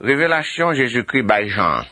Révélation Jésus-Christ by Jean.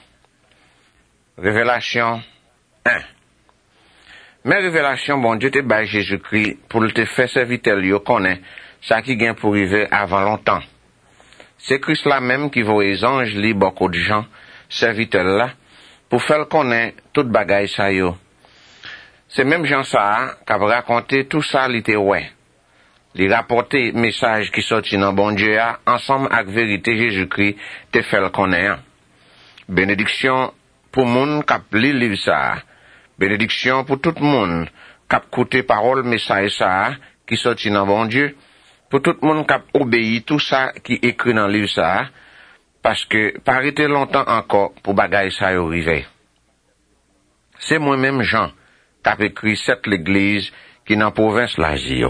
Révélation 1. Mais révélation bon Dieu te by Jésus-Christ pour te faire serviteur yo connaît ça qui vient pour arriver avant longtemps. C'est Christ là même qui voit les anges li beaucoup de gens serviteurs là pour faire connaître toute bagaille ça yo. C'est même Jean ça qui a raconté tout ça li te ouais. Li rapporter message qui sorti dans bon Dieu ensemble avec vérité Jésus-Christ te fait connaître. Bénédiction pour moun k'ap li livre ça. Bénédiction pour tout monde k'ap écouter parole message ça qui sorti dans bon Dieu. Pour tout monde k'ap obéi tout ça qui écrit dans livre ça parce que pas été longtemps encore pour bagaille ça yo rive. C'est moi-même Jean qui a écrit cette l'église qui dans province l'Asie.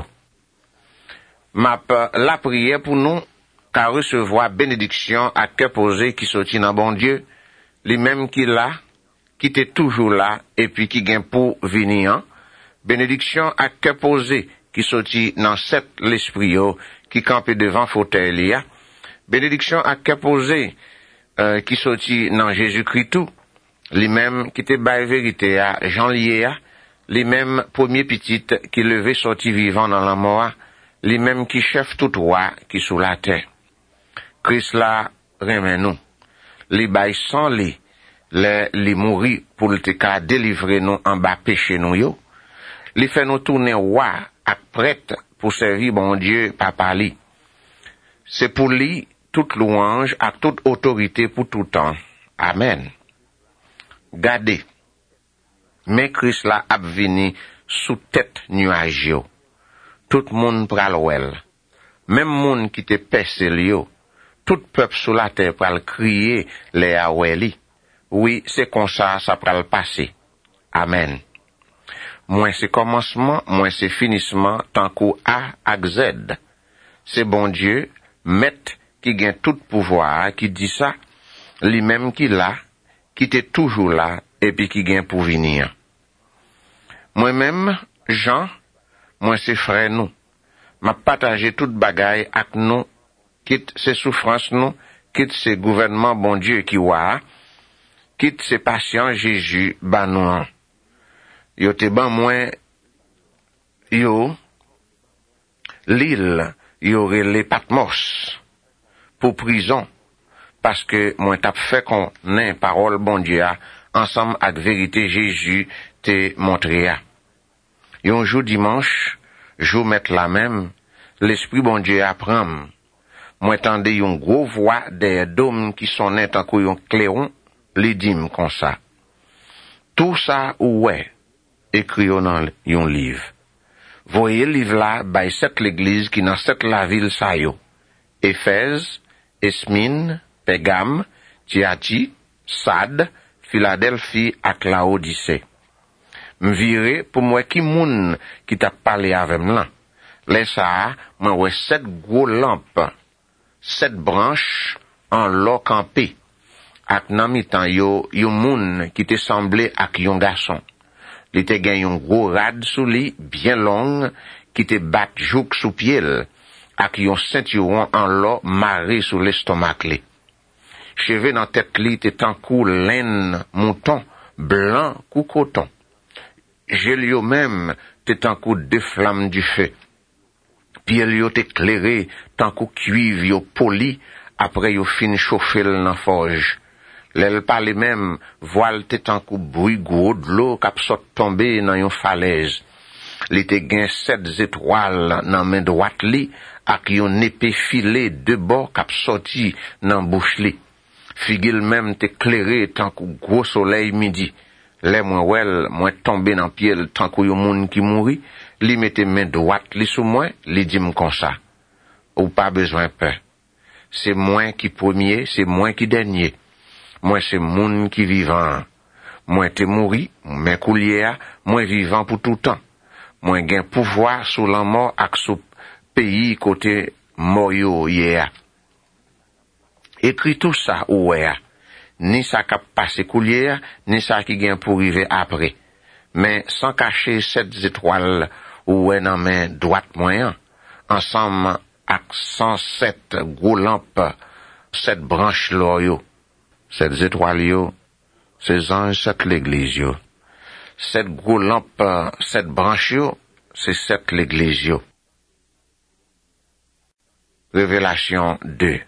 M'a la prière pour nous qu'à recevoir bénédiction à cœur posé qui sorti dans bon Dieu, lui même qui là, qui était toujours là et puis qui gagne pour venir. Bénédiction à cœur posé qui sorti dans cet l'esprit qui campait devant fauteuil là. Bénédiction à cœur posé qui sorti dans Jésus-Christ tout, lui même qui était bail vérité à Jean lié lui même premier petit qui levé sorti vivant dans la mort. Li même qui chef tout roi qui sous la terre. Christ là remet nous. Li bay sans li mourir pour te ka délivrer nous en bas péché nous yo. Li fait nous tourner roi ak prêtre pour servir bon Dieu papa li. C'est pour lui toute louange ak toute autorité pour tout temps. Amen. Gardez. Mais Christ là ap vini sous tête nuage yo. Tout moun pral wel. Même moun qui te pèse yo. Tout peuple sous la terre pral crier les aweli. Oui, c'est comme ça pral passer. Amen. Moins c'est commencement, moins c'est finissement, tant qu'au A ak Z. C'est bon Dieu, maître qui gagne tout pouvoir, qui dit ça, lui-même qui là, qui était toujours là, et puis qui gagne pour venir. Moi-même, Jean, moi c'est frère nous. M'a partagé toute bagaille avec nous, quitte ces souffrances nous, quitte ces gouvernements bon Dieu qui wa, quitte ces patients Jésus ba nous. Yo te ban moins yo l'île yo relé Patmos pour prison parce que moi t'a fait qu'on ait parole bon Dieu ensemble avec vérité Jésus te montré. Yon jour dimanche jour mettre la même, l'esprit bon Dieu apprend. Moi tendez yon gros voix des dômes qui sonnaient en coup yon clairon, les dim comme ça. Tout ça ouais, écrit dans yon livre. Voyez livre là, by cette l'église qui dans cette la ville sa yo. Éphèse, Esmine, Pégame, Tiati, Sade, Philadelphie ak Laodicée. M'viré pour moi qui moun qui t'a parlé avec moi. Laisse ça, moi ouais 7 gros lampes, 7 branches en l'eau campé. Ak nan mitan yo moun qui te semblé ak yon garçon. Li te gen yon gros rad sous li, bien long, qui te bat jouk sous pied, ak yon ceinturon en l'eau maré sous l'estomac li. Cheveux dans tête li te tankou laine mouton, blanc kou coton. Gélio même te tant coup de flamme du feu. Pied yo t'éclairé tant coup cuivre yo poli après yo fin chauffer dans forge. L'elle parle même voile te tant coup bruit gros de l'eau k'ap sot tomber dans yon falaise. Li te gen 7 étoiles dans main droite li ak yon épée filée de bord k'ap sorti dans bouche li. Figil même t'éclairé tant coup gros soleil midi. Les moi tombé dans pied tant que yon moun qui mouri, li mette main droite li sous moi, li dit comme ça. Ou pas besoin peur. C'est moi qui premier, c'est moi qui dernier. Moi c'est moun qui vivant. Moi te mouri, mais coulier, moi vivant pour tout temps. Moi gain pouvoir sous la mort ak sous pays côté mort yo hier. Écrit tout ça ouais. Ni ça qui passe coulier, ni ça qui vient pour arriver après. Mais sans cacher 7 étoiles ou dans main droite moyen, ensemble avec 107 gros lampes 7 branches là yo. 7 étoiles yo, c'est anges 7 l'église yo. 7 gros lampes, 7 branches yo, c'est 7 l'église yo. Révélation 2.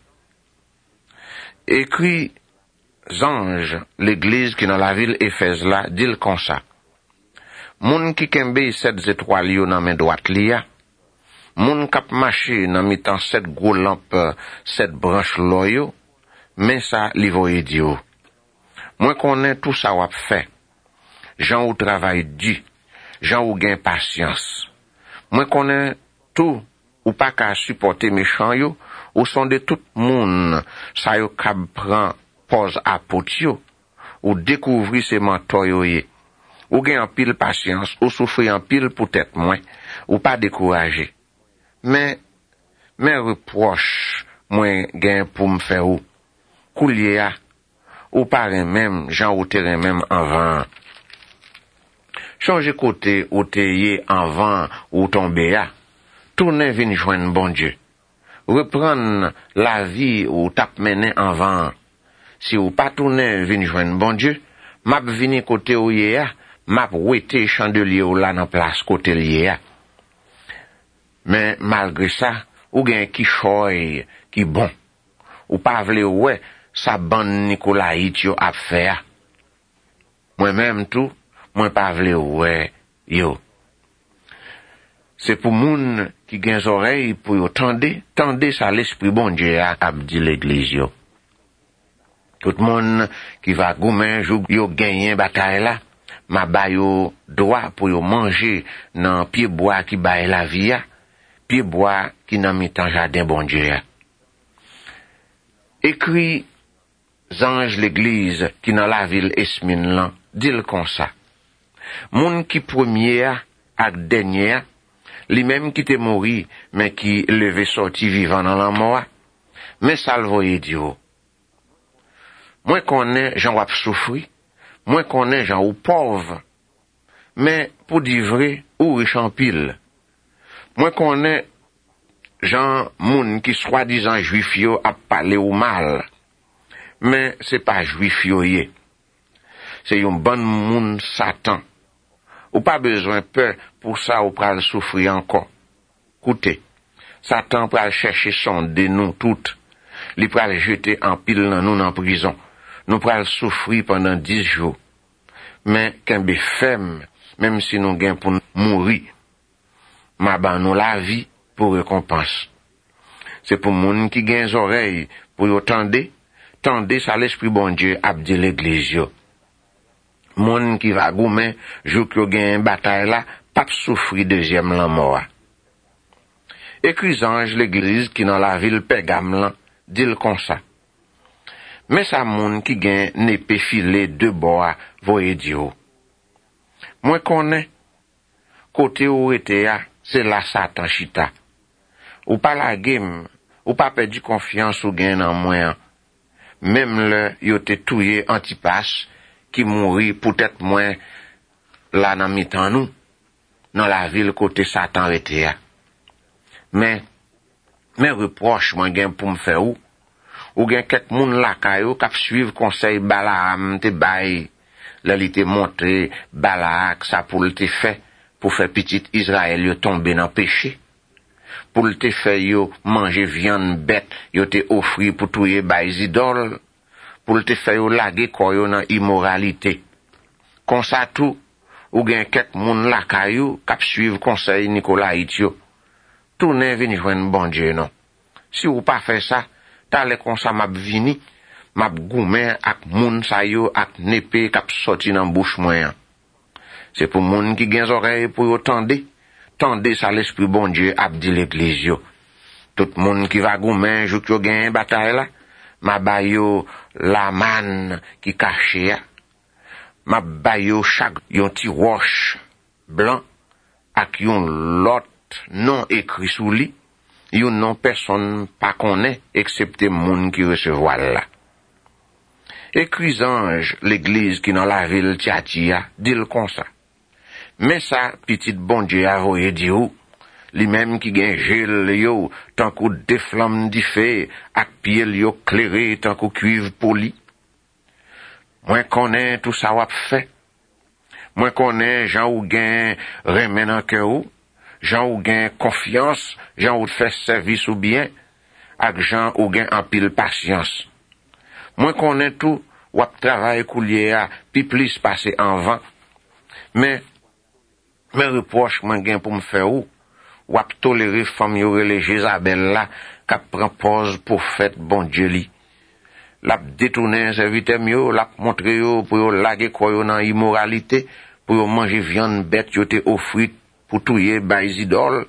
Écrit anges l'église qui dans la ville Éphèse là, dit comme ça. Moun qui kembe 7 étoiles yo dans main droite liya, moun kap marché dans mitan 7 gros lampes, 7 branches là yo, mais ça li voye di yo. Moi connais tout ça wap fait. Jean ou travail du, Jean ou gain patience. Moi connais tout ou pas qu'à supporter méchant yo, ou sont de tout moun, ça yo kab prend pose à pot yo, ou découvrir ses mentors yo ye. Ou gain en pile patience, ou souffrir en pile peut-être moins, ou pas découragé. Mais reproche, moi gain pour me faire ou. Koulier a, ou parrain même, Jean ou terrain même en vent. Changer côté ou te en vent ou tomber a, tourner vin joindre bon Dieu. Reprendre la vie ou tap mener en vent. Si ou pas tourner vin joindre bon Dieu, map vini côté ou ye a, map wete chandelier ou là dans place côté lié a. Mais malgré ça, ou gen qui choy, qui bon. Ou pas vle ouais, sa bande Nicolaït yo ap faire. Moi-même tout, moi pas vle ouais, yo. C'est pour moun qui gen oreilles pour yo tendez ça l'esprit bon Dieu a ap di l'église yo. Tout moun qui va goumen jou yo gagner bataille là, ma ba yo droit pour yo manger dans pied bois qui baille la vie a, pied bois qui nan mitan jardin bon Dieu a. Écrit ange l'église qui dans la ville Esmine lan, dit comme ça. Moun qui premier ak dernier, li même qui te mouri, mais qui levé sorti vivant dans la mort, mais salvoye Dieu. Moi connais Jean wap souffri, moi connais Jean ou pauvre, mais pour dire vrai, ou riche en pile. Moi connais Jean moun qui soi-disant juif yo a parlé ou mal. Mais c'est pas juif yo yé. C'est yon bon moun Satan. Ou pas besoin peur pour ça ou pral souffrir encore. Écoutez, Satan pral chercher son de nous toutes. Li pral jeter en pile dans nous en prison. Nous pral souffrir pendant 10 jours. Mais kembe femme, même si nous gain pour mourir, ma ban nous la vie pour récompense. C'est pour moun qui gain oreilles pour yo tendez ça l'esprit bon Dieu ap di l'église yo. Moun qui va goumen jou ki yo gain bataille là, pas souffrir deuxième lan mort. Écrit ange l'église qui dans la ville Pergame lan, dit comme ça. Mais ça moun qui gain n'épée filée de bois voye Dieu. Moi connais côté où était a, c'est la Satan chita. Ou pas la game, ou pas perdu confiance ou gain en moi. Même le yo te touye Antipas qui mourit peut-être moins là dans mitan nous dans la ville côté Satan était a. Mais reproche moi gain pour me faire ou gain quelques moun la kayo k'ap suivre conseil Balaam te bay là li te montré Balak ça pour le te fait pour faire petit Israël yo tomber dans péché. Pour le te fait yo manger viande bête, yo te offri pour touyer bay idole, pour le te fait yo laguer koyo dans immoralité. Comme ça tout, ou gen quelques moun la kayou k'ap suivre conseil Nicolaït yo. Tourner vini joindre bon Dieu non. Si ou pas fait ça, t'allez comme ça m'a vini, m'a goumen ak moun sa yo ak népé k'ap sorti dans bouche moyen. C'est pour moun qui gen oreilles pour yo tendez ça l'esprit bon Dieu ap di l'église yo. Tout moun qui va goumen jou ki yo gen bataille là, ma bayo la man qui caché ya. Ma bayo chaque yon ti roche blanc ak yon lot non écrit sous li, yon non personne pas connaît excepté moun qui recevoir là. Écrit ange l'église qui dans la ville Tiatira, dit le comme ça. Mais ça, petit bon Dieu a voye Dieu, lui-même qui gen gel yo, tant qu'au des flammes di feu, ak pied yo clairé, tant qu'au cuivre poli. Moi connais tout ça wap fait. Moi connais Jean ou gen remen en cœur ou, Jean ou gen confiance, Jean ou fait service ou bien, ak Jean ou gen en pile patience. Moi connais tout wap travail coulier a, pi plus passé en vent. Mais mes reproches moi gen pour me faire ou ap tolérer femme yo relé Jézabel là, k'ap prend pause pour fête bon Dieu li. L'ap détourner serviteur yo, l'ap montre yo pour yo laguer quoi yo dans immoralité, pour yo manger viande bête yo te offri pour touyer bay idole.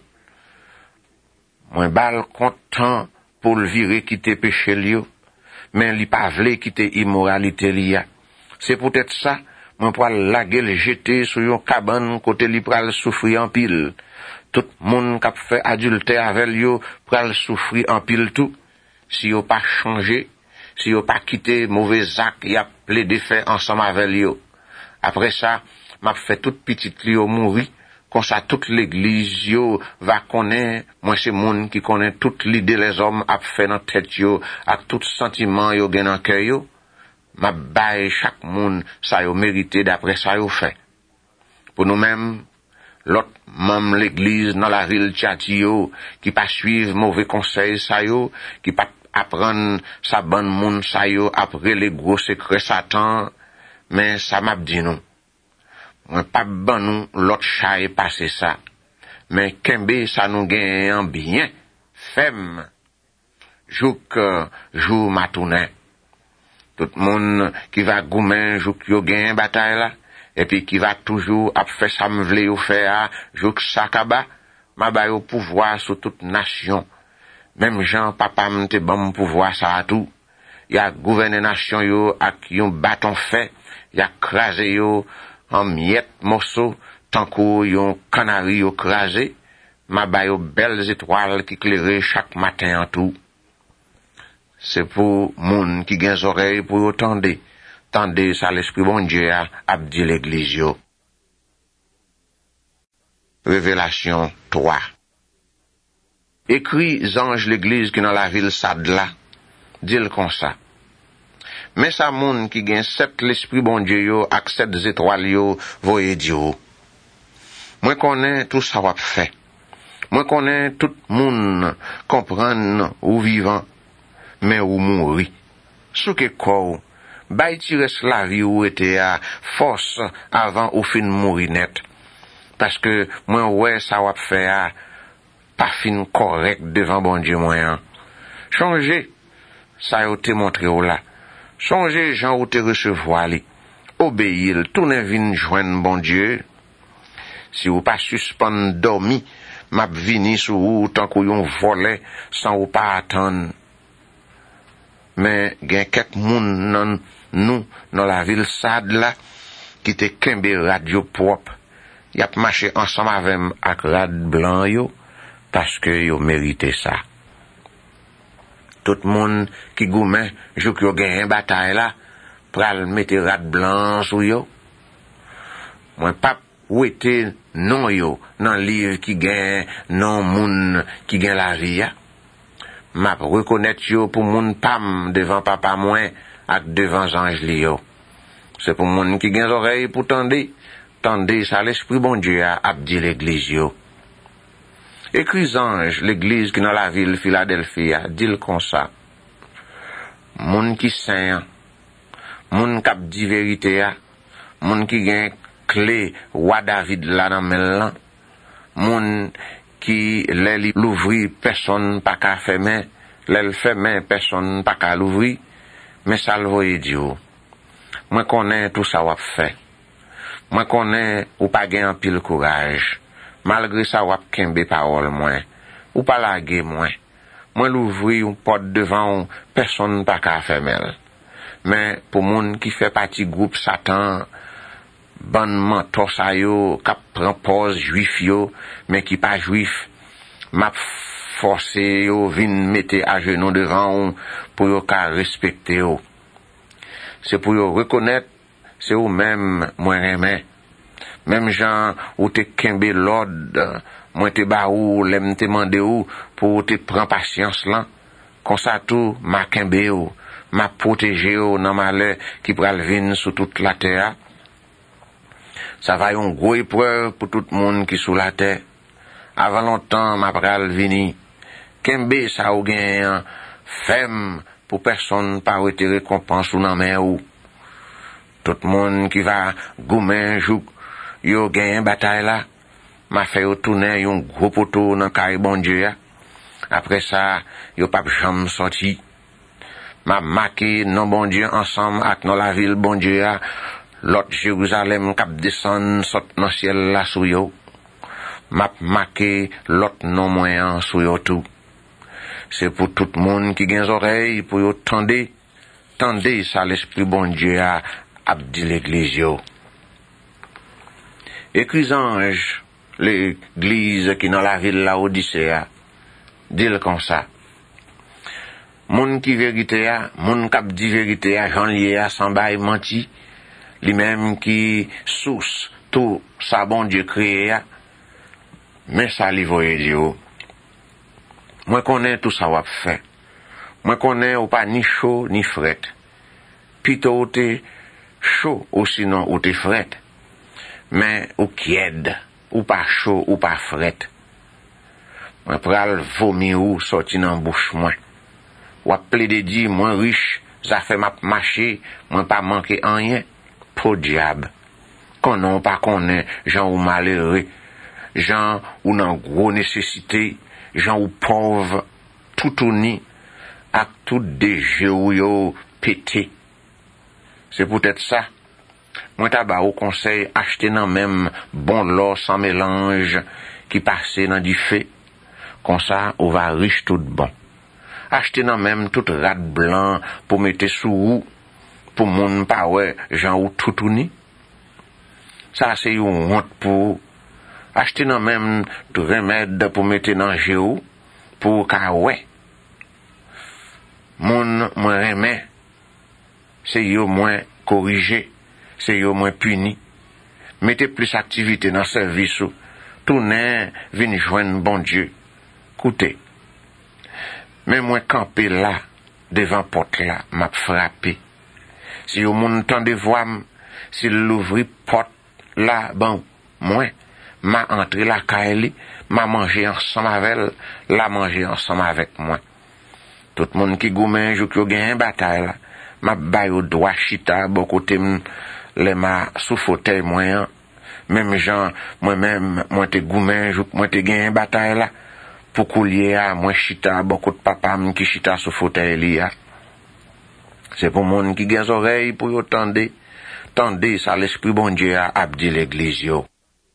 Moi bal content pour le virer quitter péché li yo, mais li pa vle quitter immoralité li a. C'est peut-être ça, moi pour laguer le jeter sur yon cabane côté li pral souffrir en pile. Tout monde qui a fait adultère avec yo pral souffrir en pile tout. Si yo pas changé, si yo pas quitté mauvais actes, y a plaidé fait ensemble avec yo. Après ça, m'a fait toute petite li yo mourir, comme ça toute l'église yo va connaître, moi c'est monde qui connaît toute l'idée les hommes a fait dans tête yo, ak tout sentiment yo gen dans cœur yo. M'a baye chaque monde ça yo mérité d'après ça yo fait. Pour nous-mêmes, l'autre membre l'église dans la ville Tchatio qui pas suivre mauvais conseils ça yo, qui pas apprendre sa bonne monde ça yo après les gros secrets Satan, mais ça m'a dit non. Moi pas ban nous l'autre chat passé ça, mais kembe ça nous gagne en bien femme jouk jour matounen. Tout monde qui va goumen jouk yo gagne bataille là, et puis qui va toujours a fait ça me vle yo faire jouk sakaba, ma ba yo pouvoir sur toute nation. Même Jean papa m'te bon pouvoir ça à tout. Y a gouverner nation yo ak yon bâton fait, y a crasé yo en miettes morceaux tant que yon canari yo crasé, ma ba yo belles étoiles qui éclairaient chaque matin en tout. C'est pour moun qui gen oreilles pour yo tendez ça l'esprit bon Dieu a dit l'église yo. Révélation 3. Écrit ange l'église qui dans la ville Sadla, dit comme ça. Mais ça moun qui gen 7 l'esprit bon Dieu yo ak 7 étoiles yo voye Dieu. Moi connais tout ça wap fait. Moi connais tout moun comprendre ou vivant mais ou mouri. Sou ke ko bay tire la vie ou était à force avant ou fin mourir net. Parce que moi ouais ça wap fait pas fin correct devant bon Dieu moyen. Changer ça yo te montré ou là. Changer Jean ou te recevoir li. Obéir, tourner vin joindre bon Dieu. Si ou pas suspend dormi, m'a vini sou ou tant qu'on yon volé sans ou pas attendre. Mais gen quelques moun nan nous dans la ville Sad là qui te kembe radio propre. Y a marché ensemble avec rad blanc yo parce que yo mérité ça. Tout monde qui goumen jou ki yo gen bataille là pral mette rad blanc sou yo. Moi pas ou était non yo dans livre qui gen non moun qui gen la vie ya. M'a reconnaître yo pour moun pam devant papa moins ak devant ange li yo. C'est pour moun qui gen oreille pour tendre ça l'esprit bon Dieu a dit l'église yo. Écrit ange l'église qui dans la ville Philadelphie dit comme ça. Moun qui saint, moun k'ap di vérité moun qui gen clé roi David là dans mel moun qui l'ouvrir personne pas qu'à fermer, l'elle fermer personne pas qu'à l'ouvrir, mais ça le voye Dieu. Moi connais tout ça wap fait. Moi connais ou pas gen en pile courage. Malgré ça wap kembe parole moi, ou pas laguer moi. Moi l'ouvrir une porte devant personne pas qu'à fermer. Mais pour moun qui fait partie groupe Satan, ban mentor sa yo k'ap prend pose juif yo mais qui pas juif m'a forcé yo vinn mette à genoux devant pour yo ka respecter yo. C'est pour yo reconnaître c'est ou même moi remet même gens ou te kembe l'ordre moi te ba ou, l'aime te mande ou, pour te prendre patience là. Comme ça tout, m'a kembe ou, m'a protégé ou dans malheur qui pral vin sur toute la terre. Ça va yon gros épreuve pour tout le monde qui sous la terre. Avant longtemps, m'a pral vini. Kembe ça ou gen femme pour personne pas rete récompense ou nan men ou. Tout le monde qui va goumen jouk, yo gen bataille là. M'a fait yo tourner yon gros poteau dans carré bon Dieu. Après ça, yo pas jamais sorti. M'a marqué non bon Dieu ensemble avec dans la ville bon Dieu. L'autre Jérusalem cap descend saute dans ciel là sou yo. M'a marqué l'autre non moyen sou yo tout. C'est pour tout le monde qui gen oreilles pour yo tendez ça l'esprit bon Dieu a dit l'église yo. Écris ange l'église qui dans la ville la Odyssée dit comme ça. Moun qui vérité a, moun k'ap di vérité a, Jean lié a sans bail menti, lui même qui source tout ça bon Dieu créé a, mais ça li voye Dieu. Moi connais tout ça wap fait. Moi connais ou pas ni chaud ni fret. Plutôt ou te chaud ou sinon ou te fret. Mais ou kied, ou pas chaud ou pas fret. Moi pral vomi ou sorti dans bouche moi. Ou appelé de dire moins riche, ça fait m'a marcher, moi pas manquer rien. Pour diable. Konon pas connaît gens ou malheureux, gens ou nan gros nécessité, gens ou pauvres, tout uni, ak tout des jeux ou yo pété. C'est peut-être ça. Moi t'aba au conseil acheter nan même bon l'or sans mélange qui passait dans du fait. Comme ça, on va riche tout bon. Acheter nan même tout rat blanc pour mettre sous ou, pour moun pa ouais, gens ou tout uni. Ça c'est une honte pour acheter nan même tout remède pour mettre dans géo pour ka ouais. Moun moins remè, c'est yo moins corrigé, c'est yo moins puni. Mettez plus activité dans service ou tourner vinn joindre bon Dieu. Écoutez. Mais moi camper là devant porte là, m'a frappé. Si yo moun tande voix, s'il l'ouvri porte là, bon, moi m'a entré la caille, m'a mangé ensemble avec elle, la manger ensemble avec moi. Tout le monde qui goumen jou ki gen bataille là, m'a bay au droit chita bon côté les ma sous fauteuil moi, même gens moi-même moi te goumen jou moi te gen bataille là pour coulier à moi chita bon côté papa qui chita sous fauteuil là. C'est pour monde qui gen oreilles pour yo tendez ça l'esprit bon Dieu a dit l'église yo.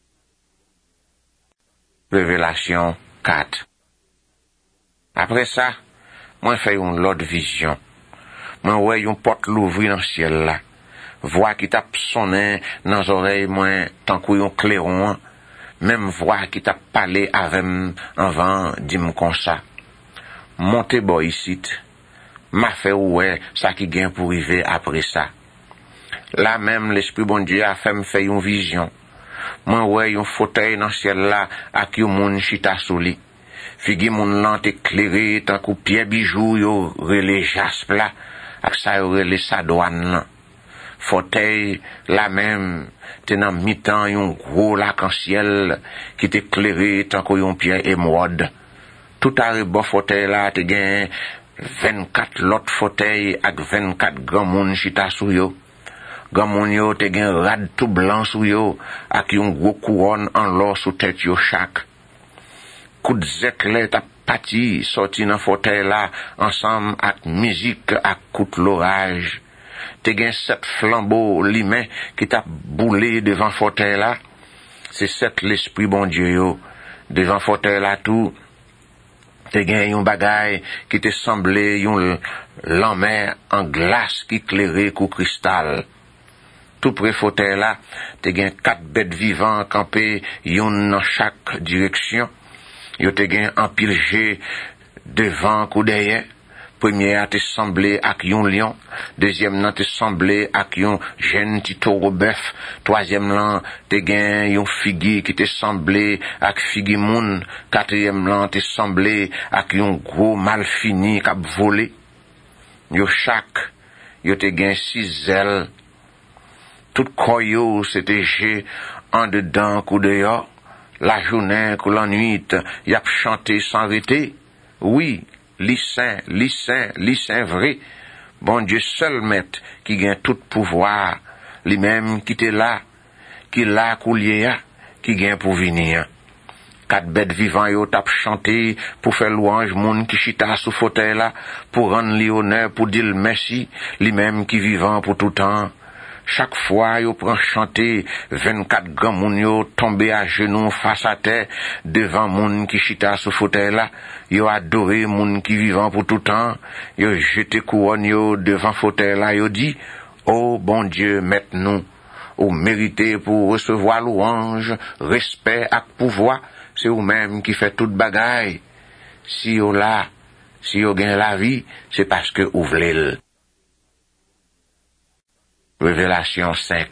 Révélation 4. Après ça, moi fait une autre vision. Moi ouais une porte l'ouvrir dans le ciel là. Voix qui tape sonner dans les oreilles moi tant qu'on clairon. Même voix qui tape parler avec avant dit me comme ça. Montez boy ici. M'a fait ouais ça qui gagne pour arriver après ça. Là même l'esprit bon Dieu a fait me faire une vision. Moi ouais un fauteuil dans le ciel là avec un monde chita sous lui. Figi moun lant éclairé tant que pierre bijou yo relé jaspe là ak ça yo relé sa douane là. Fauteuil la même tenant mi-temps yon gros lac en ciel qui éclairé tant que yon pierre émeraude. Tout à bon fauteuil là te gen 24 l'autre fauteuil ak 24 grand moun chita sou yo. Grand moun yo te gen rad tout blanc sou yo ak yon gros couronne en l'or sous tête yo chaque. Coup de zècle t'a pati sorti dans fauteuil là ensemble avec musique ak coup l'orage. Te gen 7 flambeaux limen qui t'a boulé devant fauteuil là. C'est 7 l'esprit bon Dieu yo. Devant fauteuil là tout. Te gen yon bagay qui te semblé yon lamè en glace qui clairait kou cristal. Tout près fauteuil là, te gen 4 bêtes vivantes campées yon dans chaque direction. Yo te gen empilé devant ou derrière Premier a te semblé ak yon lion, deuxième nan te semblé ak yon jeune ti taureau bœuf, troisième lan te gen yon figi qui te semblé ak figi moun, quatrième lan te semblé ak yon gros mal fini k'ap volé. Yo chaque yo te gen 6 ailes. Tout koy yo c'était j'ai en dedans kou dehors, la journée kou la nuit, y ap chanté sans arrêter. Oui, li saint vrai. Bon Dieu seul maître qui gagne tout pouvoir, lui même qui t'est là, qui là coulier, qui gagne pour venir. 4 bêtes vivants yo tap chanté pour faire louange moun qui chita sous fauteuil là, pour rendre li honneur, pour dire merci, lui même qui vivant pour tout temps. Chaque fois yo prend chanter, 24 grands moun yo tombé à genoux face à terre devant moun qui chita sous fauteuil là, yo adoré moun qui vivant pour tout temps, yo jeté couronne yo devant fauteuil là, yo dit: "Oh bon Dieu, maintenant ou méritez pour recevoir louange, respect et pouvoir, c'est vous même qui fait toute bagaille. Si yo là, si yo gagne la vie, c'est parce que ou vle." Révélation 5.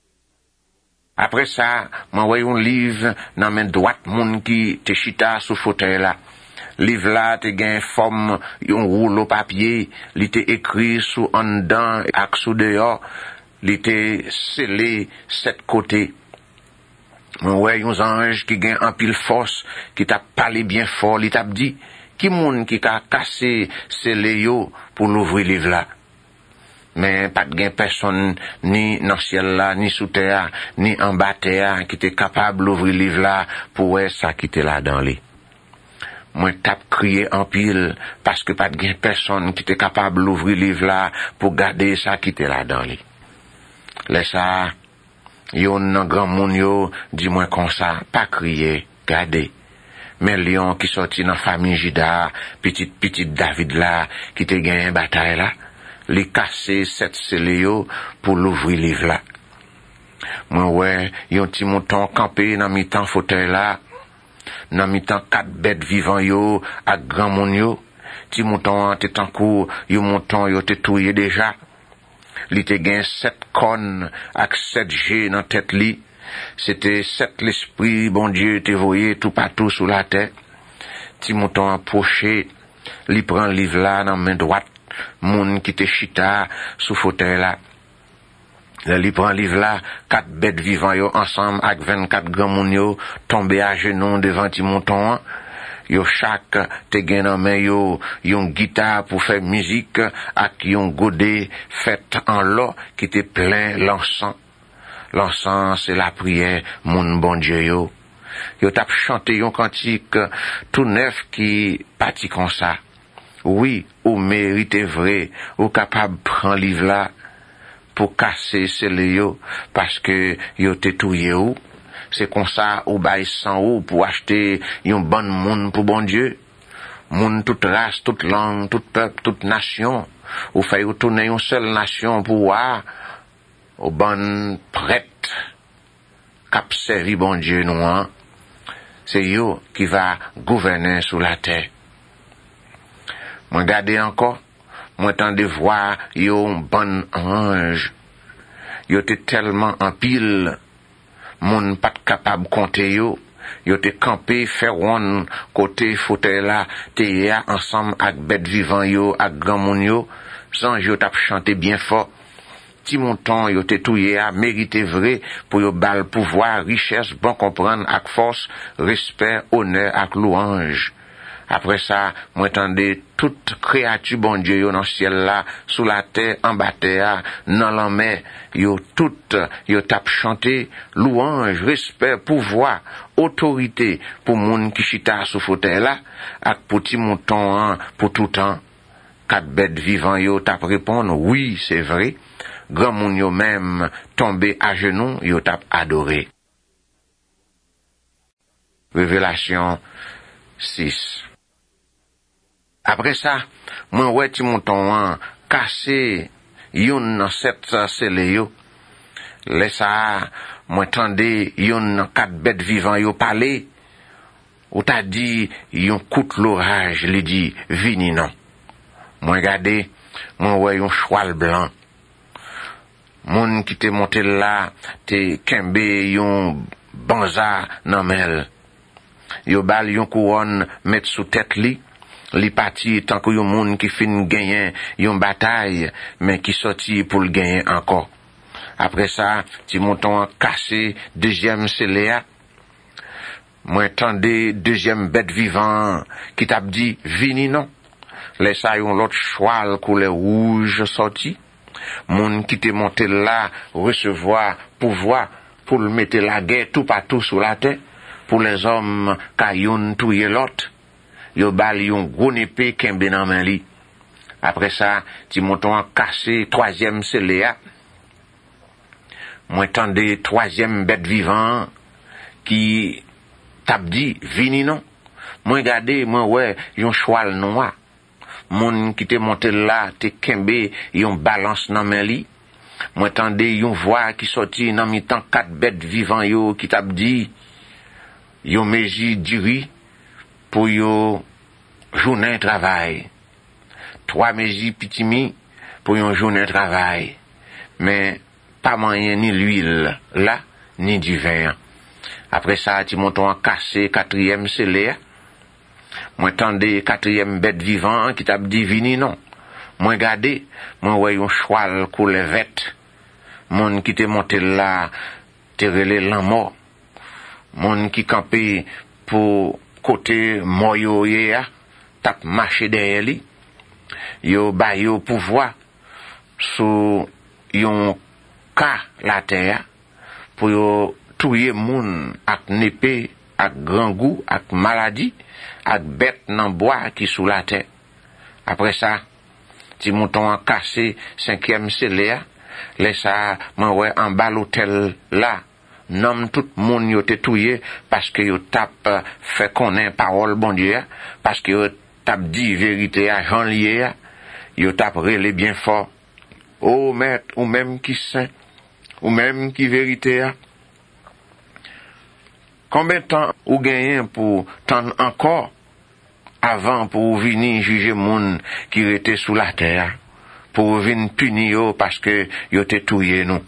Après ça, m'envoie un livre dans main droite moun qui te chita sous fauteuil là. Livre là te gen forme yon rouleau papier, li te écrit sous en dedans ak sous dehors, li te scellé 7 côtés. M'envoie yon ange qui gen en pile force, qui t'a parlé bien fort, li t'a dit: "Qui moun qui ka cassé scellé yo pour l'ouvrir livre là?" Mais pas de gain personne, ni dans ciel là, ni sous terre, ni en bas terre, qui était capable d'ouvrir le livre là, pour ça qui était là dans lui. Moi, tape crier en pile, parce que pas de gain personne qui était capable d'ouvrir le livre là, pour garder ça qui était là dans lui. Laisse ça, yon grand moun yo, dis-moi comme ça, pas crier, garder. Mais lion qui sorti dans famille Juda, petit David là, qui te gagné bataille là, les casser 7 scellés yo pour l'ouvrir livre là. Moi ouais, yon ti mouton campé dans mi-temps fauteuil là, dans mi-temps 4 bêtes vivants yo ak grand moun yo. Ti mouton te tankou, yo mouton yo te touye déjà. Li te gen 7 cornes ak 7 jets dans tête li. C'était 7 l'esprit bon Dieu te voyé tout partout sur la terre. Ti mouton approché, li prend livre là dans main droite. Moun qui te chita sous fauteuil là. Li prend livre là, 4 bêtes vivants yo ensemble avec 24 grands moun yo tombé à genoux devant ti mouton. Yo chaque te gen dans main yo yon guitare pour faire musique ak yon godet fait en l'eau qui te plein l'encens. L'encens c'est la prière moun bon Dieu yo. Yo tap chanté yon cantique tout neuf qui parti comme ça. Oui, ou mérite vrai, ou capable prendre livre là pour casser celle yo parce que yo te touye ou. C'est comme ça ou bail 100 ou pour acheter yon bon monde pour bon Dieu. Monde toute race, toute langue, tout peuple, toute nation. Ou fait retourner une seule nation pour voir au bon prêtre cap servi bon Dieu nous. C'est yo qui va gouverner sur la terre. Moi regardez encore, moi tande voir yo bon ange. Yo te tellement en pile, moun pas capable compter yo. Yo te campé faire ron côté fauteuil là, te ya ensemble avec bête vivant yo, avec grand moun yo, sans yo t'a chanté bien fort. Ti monton yo te touye a mérité vrai pour yo bal pouvoir, richesse, bon comprendre avec force, respect, honneur avec louange. Après ça, moi tendez toute créature bon Dieu yo dans ciel là, sous la terre, en bas terre, dans la mer, yo toute yo tap chanter louange, respect, pouvoir, autorité pour moun qui chita sous fauteuil là, ak pour ti mouton pour tout temps. 4 bêtes vivants yo tap répondre oui, c'est vrai. Grand moun yo même tombé à genoux, yo tap adoré. Révélation 6. Après ça, moi ouais ti mouton cassé yon nan 7 scellé yo. Laisse ça, moi tendé yon nan 4 bêtes vivants yo parler. Ou t'a dit yon coute l'orage, li dit vini non. Moi regardé, moi ouais un cheval blanc. Moun qui te monté là, te kembe yon banza nan mel. Yo bal yon couronne met sous tête li parti tant que yon moun qui fin gagner yon bataille, mais qui sorti pour le gagner encore. Après ça, ti monton cassé deuxième Céléa. Moi tendé deuxième bête vivant qui t'a dit vini non. Laisse ça yon l'autre cheval couleur rouge sorti. Moun qui te monté là recevoir pouvoir pour le mettre la guerre tout partout sur la terre pour les hommes kayoun touye l'autre. Yo bal yon gros épée kembe nan men li. Après ça, ti monton cassé troisième Céléa. Moi tendé troisième bête vivant qui t'a dit vini non. Moi regardé moi ouais yon cheval noir. Moun qui te monté là te kembe yon balance nan men li. Moi tendé yon voix qui sorti nan mi tan quatre bêtes vivant yo qui t'a dit yon meji diri pour yo journée travail. 3 meji pitimi pour yon journée travail. Mais pas moyen ni l'huile là ni du vin. Après ça, ti monton cassé quatrième Céléa. Moi tendé quatrième bête vivant qui t'a dit vini non. Moi regardé, moi ouais yon cheval couleur verte. Moun qui te monté là, te relé l'amour. Moun qui campé pour côté moyo ya, tap marché derrière li. Yo ba yo pouvoir sous yon ka la terre pour yo touyer moun ak népé, ak grand goût, ak maladie, ak bête nan bois qui sous la terre. Après ça, ti monton cassé cinquième Céléa, laisse ça man ouais en bas l'hôtel là. Nom tout moun yo te touye parce que yo tap fait connaître parole bon Dieu, parce que yo tap dit vérité à Jean lié, yo tap relé bien fort. Oh maître, ou même qui saint, ou même qui vérité. Combien de temps ou gagné pour t'en encore avant pour venir juger moun qui était sous la terre, pour venir punir yo parce que yo te touye nous.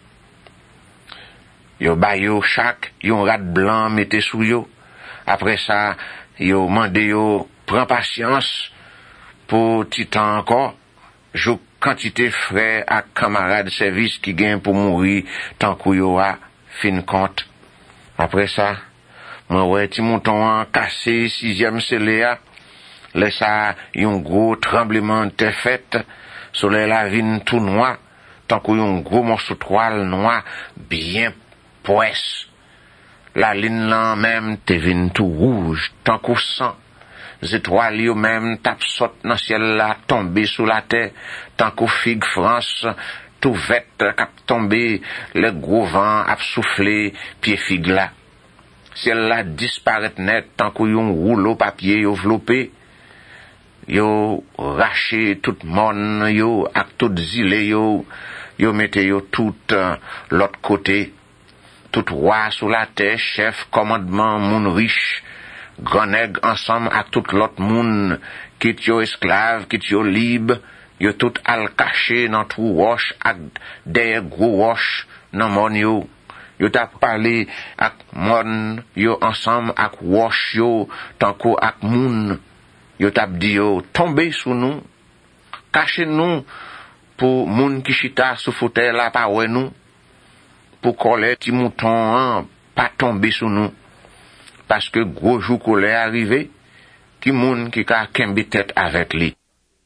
Yo ba yo chaque yon rat blanc mette sous yo. Après ça, yo mande yo prend patience pour titan encore. Jou quantité frère à camarade service qui gagne pour mourir tant que yo a fin compte. Après ça, moi ouais ti monton cassé sixième Céléa. Laisse ça yon gros tremblement de fait. Soleil la vin tout noir. Tant que yon gros morceau de toile noir bien poès. La ligne là même te vin tout rouge, tant qu'au sang. Les étoiles yo même tap saute dans ciel là, tombé sous la terre, tant qu'au figue France, tout vête cap tombé, le gros vent a soufflé, pied figue là. Ciel là disparaît net, tant qu'au yon rouleau papier yo vlopé, yo raché tout monde yo, ak tout zile yo mette yo tout l'autre côté. Tout roi sous la terre, chef, commandement, moun riche, grand nègre ensemble avec tout l'autre moun, quitte yo esclave, quitte yo libre, yo tout al caché dans trou roche, ak derrière gros roche, nan mon yo. Yo t'a parlé ak mon yo ensemble ak roche yo, tanko ak moun. Yo t'a dit yo, tombez sous nous, cachez nous, pour moun qui chita sous fauteuil la pa wè nous. Pour coller ti mouton pas tomber sous nous parce que gros jour colère arrivé qui moun qui ka kembe tête avec lui.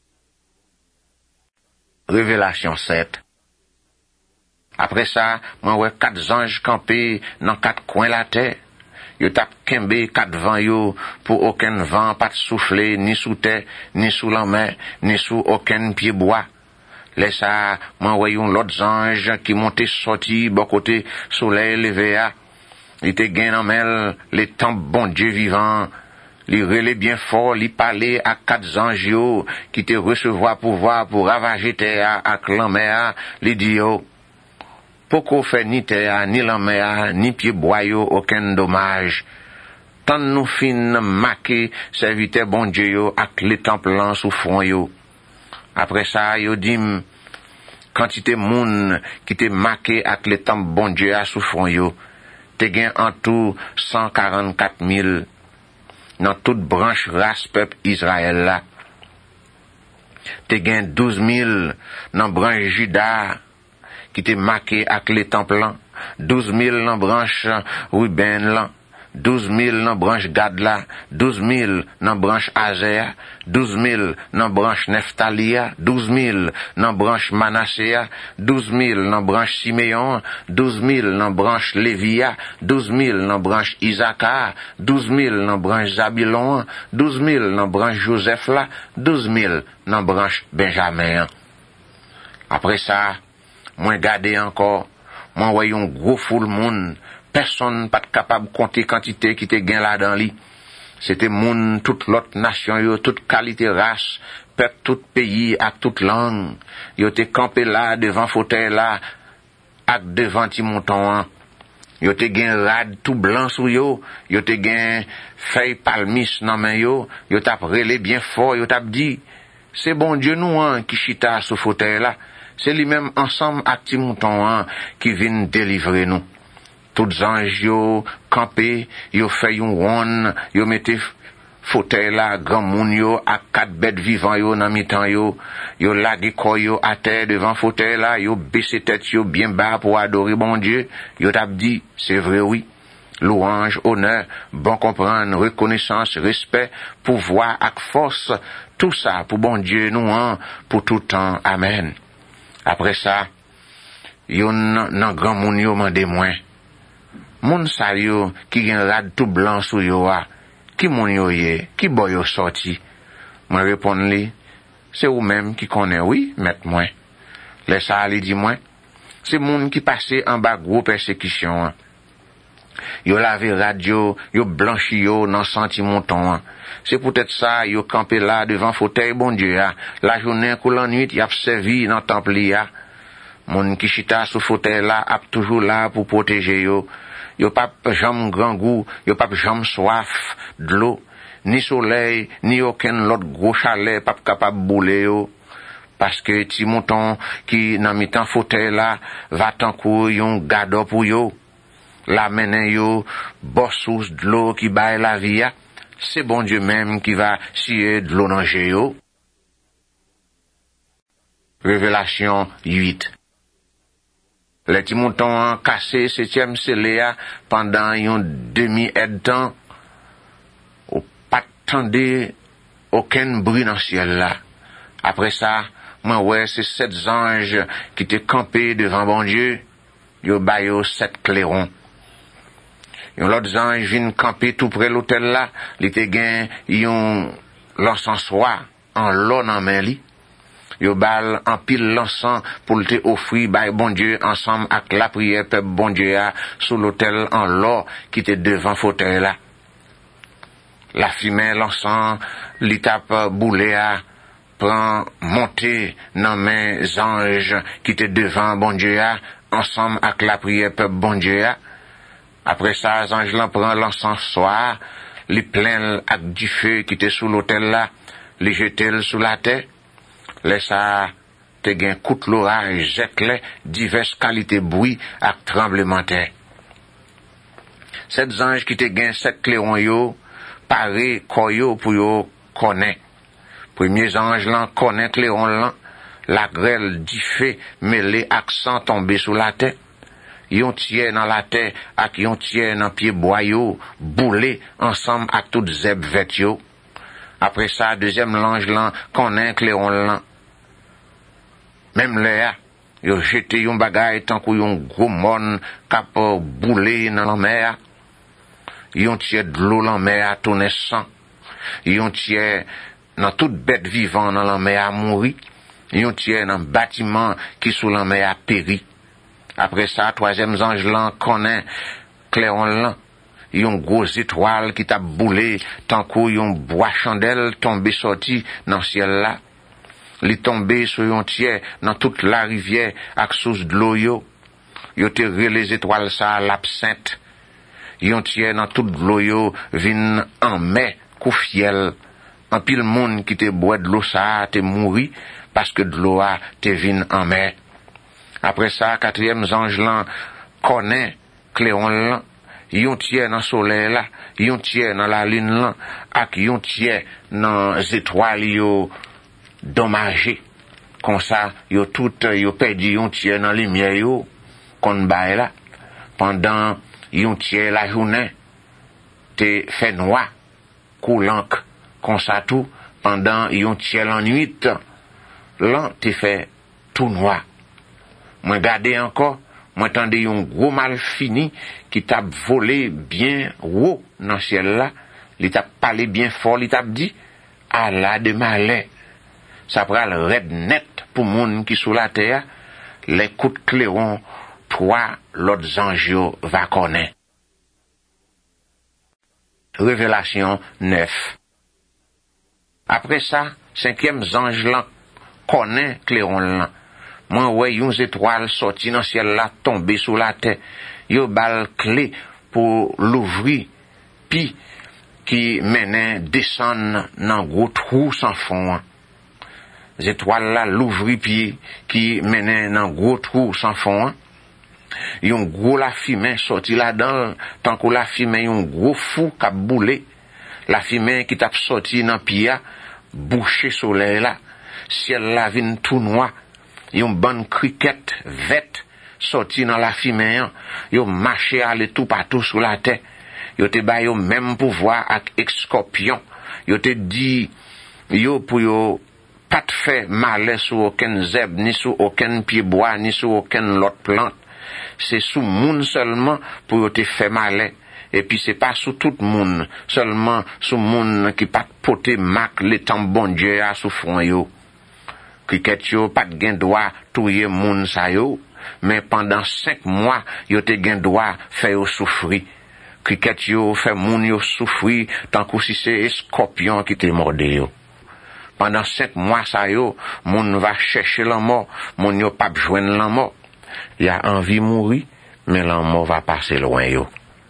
Révélation 7. Après ça, moi ouais 4 anges campés dans 4 coins la terre. Yo tap kembe 4 vents yo pour aucun vent pas souffler ni sous terre, ni sous la mer, ni sous aucun pied bois. Laisse ça, moi voyons l'autre ange qui montait sorti, bon côté soleil levé à. Il était gain en mêle, les temps bon Dieu vivant. Il relait bien fort, il parlait à 4 anges yo, qui te recevoir pouvoir pour ravager terre à clamé, il dit yo. Pourquoi fait ni terre, ni l'amé, ni pied bois yo, aucun dommage. Tant nous fin marqué, serviteur bon Dieu yo, ak les temples sous front yo. Après ça, yo dit quantité moun qui te marqué avec le temple bon Dieu à sous front yo, te gen en tout 144 000 dans toute branche race peuple Israël là. Te gen 12 000 dans branche Juda qui te marqué avec le temple là, 12 000 dans branche Ruben là, 12 000 dans branche Gad là, 12 000 dans branche Azer, 12 000 dans branche Nephtalia, 12 000 dans branche Manassé, 12 000 dans branche Siméon, 12 000 dans branche Lévia, 12 000 dans branche Isaacar, 12 000 dans branche Zabilon, 12 000 dans branche Joseph là, 12 000 dans branche Benjamin. Après ça, moi gardé encore, moi voyais un gros foule monde. Personne pas capable de compter quantité qui te gain là dans lui. C'était moun toute l'autre nation yo, toute qualité race, peuple tout pays avec toute langue. Yo te campé là devant fauteuil là avec devant ti mouton. Yo te gain rad tout blanc sou yo te gain feuille palmis nan main yo t'a relé bien fort, yo t'a dit c'est bon Dieu nous qui chita sous fauteuil là. C'est lui-même ensemble avec ti mouton qui vient délivrer nous. Tous anges yo campé, yo fait yon ron, yo mette fauteuil là, grand moun yo, à 4 bêtes vivants yo nan mitan yo lage koy yo à terre devant fauteuil là, yo baissé tête yo bien bas pour adorer bon Dieu. Yo t'a dit, c'est vrai oui. Louange, honneur, bon comprendre, reconnaissance, respect, pouvoir ak force, tout ça pour bon Dieu nous pour tout temps. Amen. Après ça, yon nan grand moun yo mande moins. Moun sa yo qui gen rad tout blanc sou yo qui moun yo ye, qui boy yo sorti. Moi répond li, c'est ou même qui connaît oui, met moi. Les ça li dit moi, c'est moun qui passé en bas gros persécution. Yo lavé radio, yo blanchi yo nan senti mouton. C'est peut-être ça yo campé là devant fauteuil bon Dieu la journée kou la nuit y a servi dans temple ya. Moun qui chita sous fauteuil là a toujours là pour protéger yo. Yo pas jam grand goût, yo pas jam soif de l'eau, ni soleil, ni aucun l'autre gros chalet pas capable bouler yo. Parce que ti mouton qui nan mitan fauteuil là va tant kou yon gado pour yo. La menen yo bossous de l'eau qui baille la vie. C'est bon Dieu même qui va scier de l'eau dans yo. Révélation 8. Les petits moutons cassé 7e scellé pendant un demi-aide temps. Ou pas tendé aucun bruit dans le ciel là. Après ça, moi ouais, c'est 7 anges qui étaient campés devant bon Dieu. Yo bayo 7 clairons. Yon l'autre ange vient camper tout près l'hôtel là, li te gen yon l'encensoir en l'eau nan men li. Yo bal en pile l'encens pour te offrir by bon Dieu ensemble avec la prière peuple bon Dieu sous l'autel en l'or qui était devant fauteuil là. La fumée l'encens li tape boulé prend monter dans mes anges qui étaient devant bon Dieu ensemble avec la prière peuple bon Dieu. Après ça, les anges prend l'encensoir, les plein avec du feu qui était sous l'autel là, les jeter sous la terre. Les ça te gen kout l'orage, jette diverses qualités bruit ak tremblement terre. Cet ange qui te gen 7 clairons yo, paré koyo pour yo connaît. Premier ange là connaît clairon là, la grêle du feu mêlé ak sang tombé sous la terre. Yon tiè dans la terre ak yon tiè dans pied bois yo, boulé ensemble ak tout zeb vet yo. Après ça, deuxième ange là connaît clairon là. Même là, yo jeté yon bagay tant kou yon gros mon kap boulé dans la mer. Yon tiè de l'eau dans la mer tourne sang. Yon tiè dans toute bête vivant dans la mer mouri. Yon tiè dans bâtiment qui sous la mer péri. Après ça, troisième ange là connaît clairon là. Yon gros étoile qui t'a boulé tant kou yon bois chandelle tombé sorti dans ciel là. Li tombé sur yon tiers dans toute la rivière ak source de l'eau yo. Yo te les étoiles ça l'absinthe. Yon tiers dans toute l'eau yo vin en mai kou fiel. En pile monde qui te boit de l'eau ça te mouri parce que de l'eau a te vin en mer. Après ça, quatrième ange là connaît Cléon là, yon tiers dans soleil là, yon tiers dans la lune là, ak yon tiers dans étoiles yo dommagé. Comme ça, yo tout yo perdu yon tiers dans lumière yo kon bay là. Pendant yon tiers la journée te fait noir, coulant comme ça tout, pendant yon tiers la nuit, là te fait tout noir. Moi gardé encore, moi tendais un gros mal fini qui t'a volé bien haut dans le ciel là, il t'a parlé bien fort, il t'a dit Allah de malin. Ça prend le red net pour moun qui sous la terre, les coups de clairon, trois l'autre anges va connaître. Révélation 9. Après ça, cinquième ange là connaît clairon là. Moi, ouais, yon étoile sorti dans le ciel là, tombé sous la terre. Yo bal clé pour l'ouvrir, puis qui menait descendre dans gros trou sans fond. Les étoiles là, l'ouvrir, puis qui menait dans gros trou sans fond. Yon gros la fumée sorti là-dedans, tant que la fumée, yon gros fou qui a boulé. La fumée qui t'a sorti dans pia, bouché soleil là. Ciel là vin tout noir. Yon bonne criquette vête sorti dans la fumée, yo marché aller tout partout sur la terre. Yo te ba yo même pouvoir ak scorpion. Yo te dit yo pour yo pas te faire mal sur aucun zèbre, ni sur aucun pied bois, ni sur aucun autre plante. C'est sous moun seulement pour yo te faire mal. Et puis c'est pas sous tout moun, seulement sous moun qui pas poter mak le temps bon Dieu a sous front yo. Cricket yo pas gen droit touyer moun sa yo, mais pendant 5 mois yo te gen droit faire yo souffrir. Cricket yo fait moun yo souffrir tant que si c'est scorpion qui te morde yo. Pendant 5 mois ça yo, moun va chercher la mort, moun yo pas joindre la mort. Y a envie mourir, mais la mort va passer loin yo.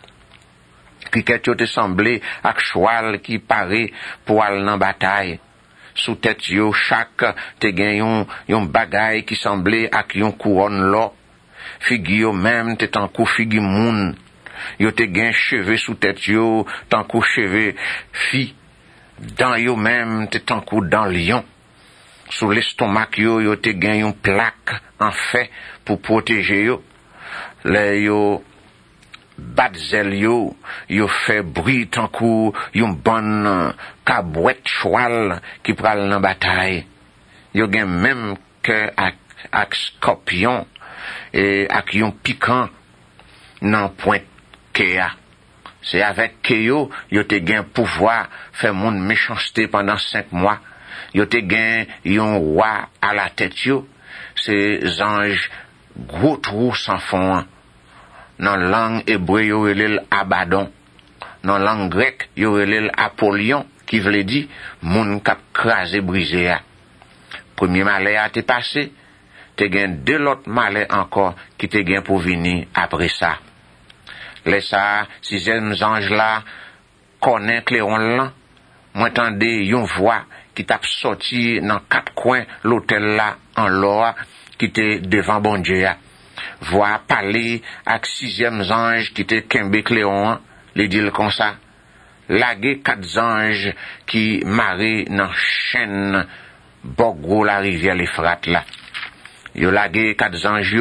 Cricket yo te semblé ak cheval qui paraît pour aller dans bataille. Sous tête yo chaque te gen yon bagay qui semblait ak yon couronne l'or. Figi yo même te tankou figi moun. Yo te gen cheveux sous tête yo tankou cheveux fi. Dans yo même te tankou dans lion. Sous l'estomac yo te gen yon plaque en fait pour protéger yo. Les yo batzel yo fait bruit tankou yon bonne cabouette cheval qui pral dans bataille. Yo gen même que ak scorpion et ak yon piquant nan pointe kéa. C'est avec que yo te gen pouvoir faire moun méchanceté pendant 5 mois. Yo te gen yon roi à la tête yo. C'est ange gros trou sans fond. Dans langue hébreu yo relèl Abaddon. Dans langue grecque yo relèl Apollyon qui veut dire moun k'ap krasé brisé a. Premier malheur a te passé, te gen 2 l'autre malheur encore qui te gen pour venir après ça. Les ça, 6e ange là connaît clairon là, moi tande yon voix qui t'a sorti dans 4 coins l'hôtel là en l'or qui te devant bon Dieu a. Voix parler avec 6e ange qui te kembe clairon, les dit comme ça. Lage 4 anges qui marient dans chaîne Bogro la rivière l'Euphrate là. Yo lage 4 anges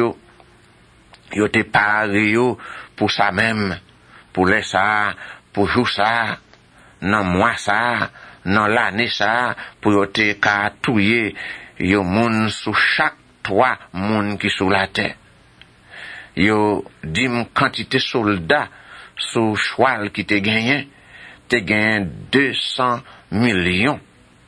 yo te paré yo pour ça même, pour les ça, pour jour ça, dans mois ça, dans l'année ça, pour yo te ka touyer yo moun sous chaque 3 moun qui sous la terre. Yo dim quantité soldats sous cheval qui te gagné. Te gen 200 millions.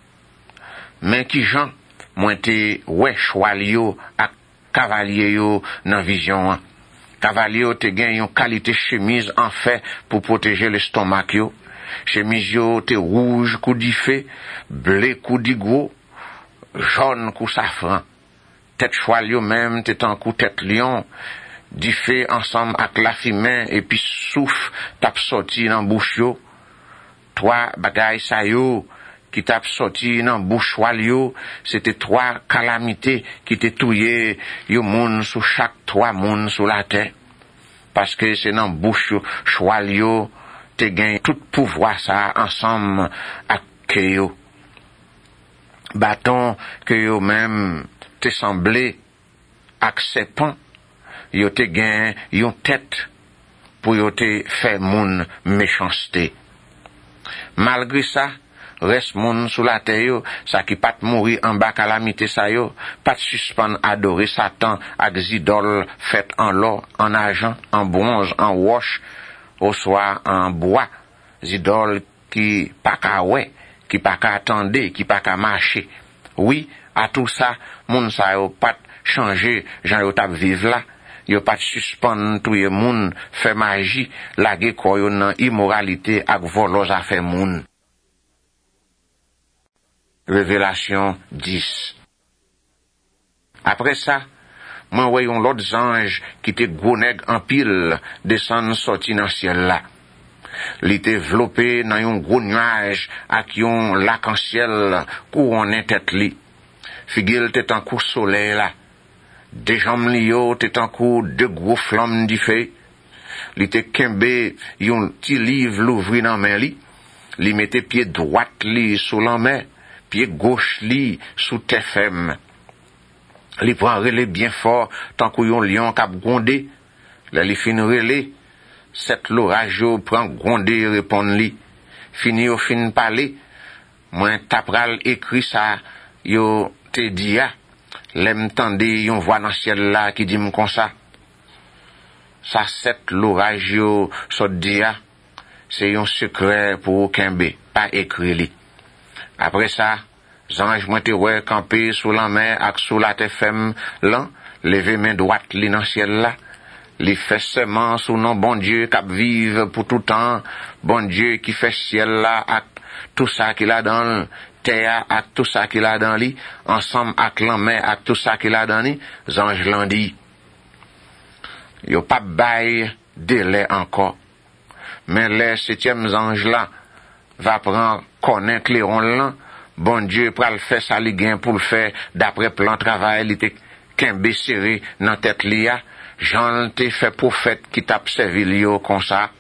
Mais qui Jean, moi te ouais cheval yo ak cavalier yo nan vision. Cavalier yo te gen yon qualité chemise en fait pour protéger l'estomac yo. Chemise yo te rouge kou di feu, bleu kou di gros, jaune kou safran. Tête cheval yo même te tan kou tête lion. Di feu ensemble ak la fumée et puis souffle tap sorti dans bouche yo. 3 bagay sa yo qui t'a sorti dans bouche yo, c'était 3 calamités qui te touillé yo moun sous chaque 3 moun sous la terre. Parce que c'est dans bouche yo te gagne tout pouvoir ça ensemble avec yo. Bâton que yo même te semblé acceptant, yo te gagne yon tête pour yo te faire moun méchanceté. Malgré ça, reste moun sous la terre yo, ça qui pas mourir en bas calamité ça yo, pas suspendre adorer Satan ak zidol fait en l'or, en argent, en bronze, en roche, au soir en bois, zidol qui pas ka ouais, qui pas ka attendre, qui pas ka marcher. Oui, à tout ça, moun ça yo pas changer, Jean yo tap vivre là. Yo pas suspendre tout le monde fait magie, lage ko yo nan immoralité ak volos a fait moun. Révélation 10. Après ça, moi voyons l'autre ange qui était gros nèg en pile descendre sorti dans ciel là. Il était enveloppé dans un gros nuage ak yon lac en ciel couronné tête li. Figil était en cours soleil là. Des jambes li yo te tankou de gros flammes di feu. Li te kembe yon ti livre l'ouvri nan men li. Li mette pied droite li sous l'anmen, pied gauche li sous te femme. Li pran relé bien fort tankou yon lion kap grondé. Li fin relé, set l'orage yo pran grondé répond li. Fini yo fin parler, mwen tapral écrit ça yo te di ya. L'aime tande yon voix dans ciel là qui dit comme ça. Ça set l'orage yo sot dia, c'est un secret pour Kembe, pas écrit li. Après ça, ange moi te ouais camper sous la mer ak sous la terre femme là, lever main droite li dans ciel là. Li fait seulement sous nom bon Dieu qui vive pour tout temps, bon Dieu qui fait ciel là ak tout ça qu'il a dans terre ak tout ça qu'il a dans lui, ensemble ak l'anmen ak tout ça qu'il a dans lui, ange l'en dit. Yo pas bail délai encore. Mais le 7e ange là va prendre connaître clairon là, bon Dieu pral faire ça li gen pour le faire d'après plan travail li te kembe serré dans tête li a, Jean te fait prophète qui t'a servi li yo comme ça.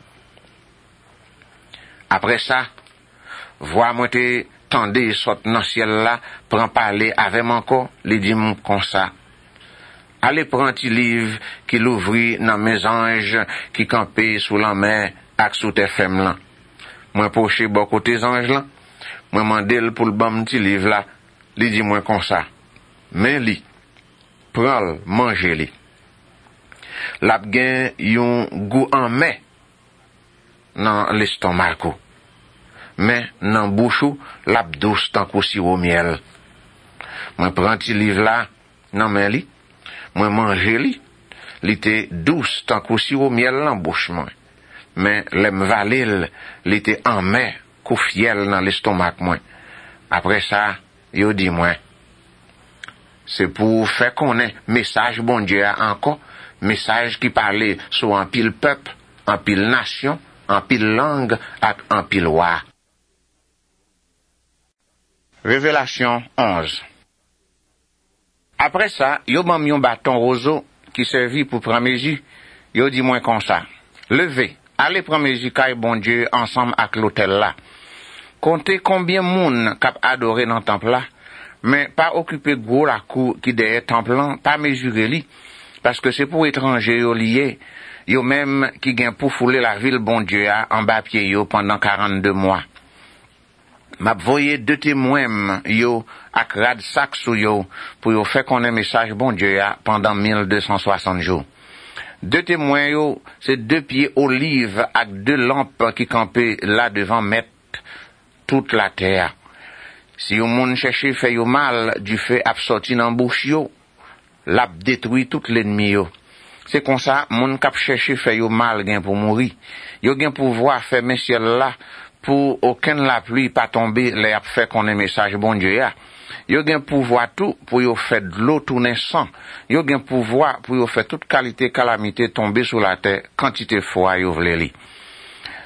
Après ça, voix moi te tendez sort dans ciel là, prend parler avec encore, li dit comme ça. Allez prendre ti livre qui l'ouvrit dans mes anges qui campaient sous la mer ak sous tes femmes là. Moi poché bon côté anges là, moi mandel pour le bam ti livre là, li dit moi comme ça. Mais li prends manger li. L'a gen yon goût en mai dans l'estomac. Mais dans bouchou la douce tant qu'aussi au miel. Moi prends ti livre là dans main li, moi manger li était douce tant qu'aussi au miel dans bouche moi. Mais l'aime valil était en main qu'au fiel dans l'estomac moi. Après ça, yo dit moi c'est pour faire connaître message bon Dieu encore, message qui parlait sur un pile peuple, en pile nation, en pile langue et en pile roi. Révélation 11. Après ça, yo bam yon bâton roseau qui servit pour prendre Jésus, yo dit moins comme ça. Levez, allez prendre Jésus kay bon Dieu ensemble avec l'hôtel là. Comptez combien moun k'ap adoré dans temple là, mais pas occuper gros la cour qui derrière temple là, pas mesurer li, parce que c'est pour étrangers yo lié, yo même qui gen pour fouler la ville bon Dieu a en bas pied yo pendant 42 mois. M'a voyé 2 témoins yo ak rad sac sou yo pour yo faire connaître message bon Dieu a pendant 1260 jours. 2 témoins yo, c'est 2 pieds olives ak 2 lampes qui campaient là devant mettre toute la terre. Si yon moun cherche fait yo mal, du feu ap sorti dans bouche yo, l'ap détruit tout l'ennemi yo. C'est comme ça, moun kap cherche fait yo mal gen pour mourir. Yo gen pouvoir faire monsieur là pour aucun la pluie pas tomber les ap fait qu'on ait message bon Dieu ya. Yo gen pouvoir tout pour yo faire de l'eau tourner sang. Yo gen pouvoir pour yo faire toute qualité calamité tomber sur la terre quantité fois yo vle li.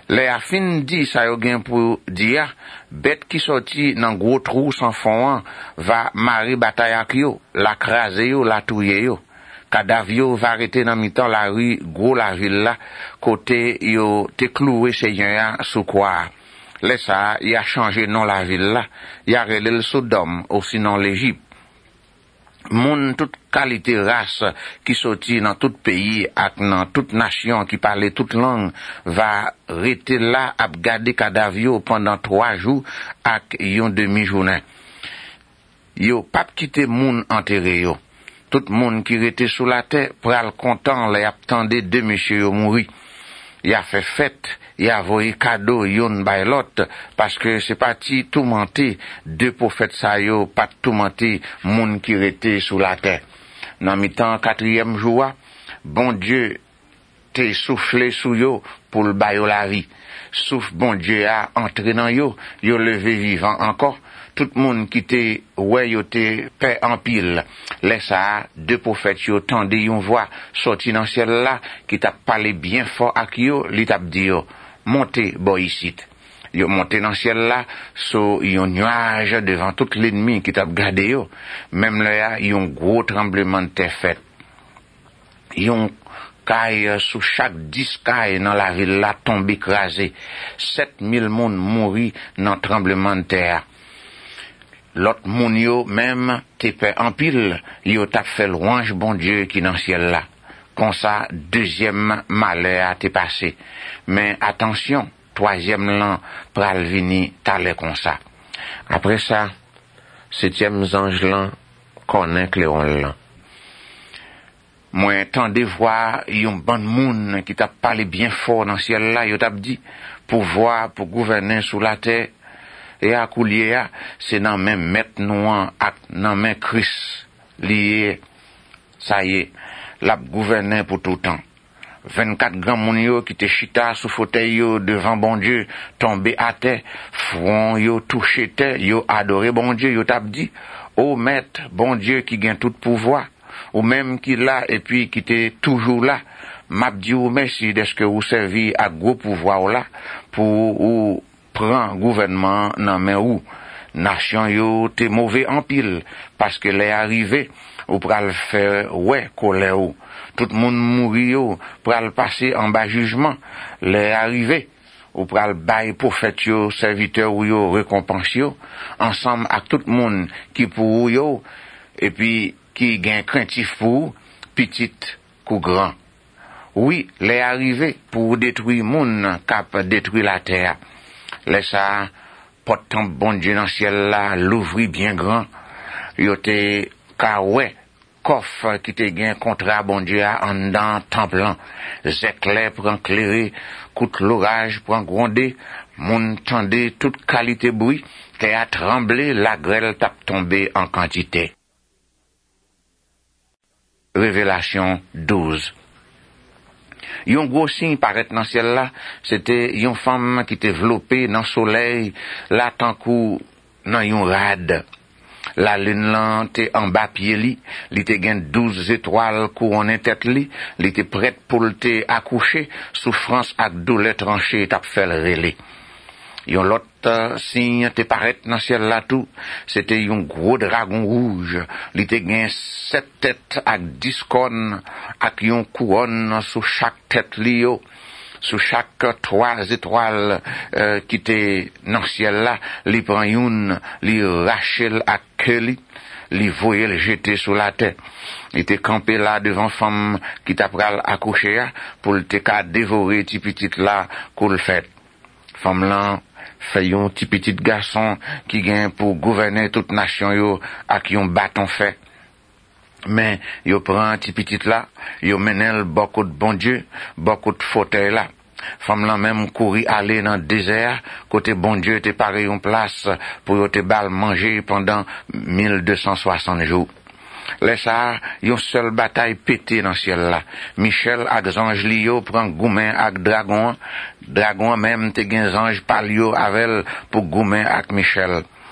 Les affines dit ça yo gen pour dire bête qui sorti dans gros trou sans fond va marrer bataille ak yo, la craser yo, la touyer yo. Cadavre yo va arrêter dans mi-temps la rue gros la ville là côté yo te cloué seigneur sous quoi. Là ça y a changé nom la ville là, y a relé le Sodome ou sinon l'Égypte. Moun toute qualité race qui sorti dans tout pays ak dans toute nation qui parle toute langue va rester là à garder cadavre yo pendant 3 jours ak yon demi-journée. Yo pas quitter moun enterré yo. Tout moun qui rete sous la terre pral content les attendait de monsieur yo mouri. Y a fait fête, y a voyé cadeau yon bay l'autre parce que c'est parti tout menté deux prophètes sa yo pas tout menté moun qui rete sous la terre. Dans mi-temps 4e jour, bon Dieu te soufflé sous yo pour le bayo la vie. Souffle bon Dieu a entré dans yo levé vivant encore. Tout le monde qui te ouais yo te paix en pile. Laisse ça deux prophètes yo tendé yon voix sorti dans ciel là qui t'a parlé bien fort ak yo, li t'a dit yo montez boy ici. Yo monté dans ciel là so yon nuage devant tout l'ennemi qui t'a gardé yo. Même là yon gros tremblement de terre fait. Yon caille sous chaque 10 caille dans la ville là tombé écrasé. 7000 monde mouri dans tremblement de terre. L'autre moun yo même te paix en pile, yo t'a fait louange bon Dieu qui dans ciel là. Comme ça, deuxième malheur a te passé. Mais attention, troisième lan pral vini t'allait comme ça. Après ça, 7e ange lan connaît Cléon lan. Moi, tant de voir yon bon moun qui t'a parlé bien fort dans ciel là, yo t'a dit pour voir, pour gouverner sous la terre. Et à coulier, c'est dans même mettre noir, dans même Christ, lié, ça y est, la gouverner pour tout temps. 24 grands moun yo qui te chita sous fauteuil yo devant bon Dieu, tombé à terre, front yo touché terre, yo adoré bon Dieu, yo t'a dit, oh maître, bon Dieu qui gagne tout pouvoir, ou même qui là, et puis qui t'est toujours là, m'a dit ou merci de ce que vous servez à gros pouvoir là, pour ou prend gouvernement nan men ou nation yo te mauvais en pile parce que les arrivé ou pral faire ouais colère ou tout monde mouri yo pral passer en bas jugement les arrivé ou pral bay prophète yo serviteur ou yo récompense yo ensemble avec tout monde qui pour yo et puis qui gain craintif pour petit ou grand. Oui, les arrivé pour détruire moun cap détruire la terre. Laisse ça, portant bon Dieu dans le ciel là, l'ouvrir bien grand. Yo te kawè, coffre qui te gain contrat bon Dieu en dans temple. Zéclair prend clairé, coûte l'orage prend grondé, moun tendé toute qualité bruit, te a tremblé, la grêle t'a tombé en quantité. Révélation 12. Yon gros signe paraît dans ciel là, c'était yon femme qui était développée dans soleil, là tant kou dans yon rade. La lune là te en bas pied li te gen 12 étoiles couronnées tête li te prête pour le te accoucher, souffrance ak douleur tranchée t'a fait le relais. Yon l'autre signe te paraît dans ciel là tout, c'était yon gros dragon rouge, li te gen 7 têtes ak 10 cornes ak yon couronne sous chaque tête li yo, sous chaque 3 étoiles qui te dans ciel là, li prend yon, li rachel ak li, li voye le jeter sur la terre. Il était campé là devant femme qui t'a pral accoucher pour le te ka dévorer ti petit là qu'on le fait. Femme là fait yon ti petit garçon qui gagne pour gouverner toute nation yo ak yon bâton fait. Mais yo prend ti petit là, yo menel beaucoup de bon Dieu, beaucoup de fauteuil là. Femme là même courir aller dans le désert, côté bon Dieu te paré une place pour yo te bal manger pendant 1260 jours. Laisse ça, yon seule bataille pété dans ciel là. Michel ak ange li yo prend goumen ak dragon. Dragon même te gen ange pal yo avec pour goumen ak Michel.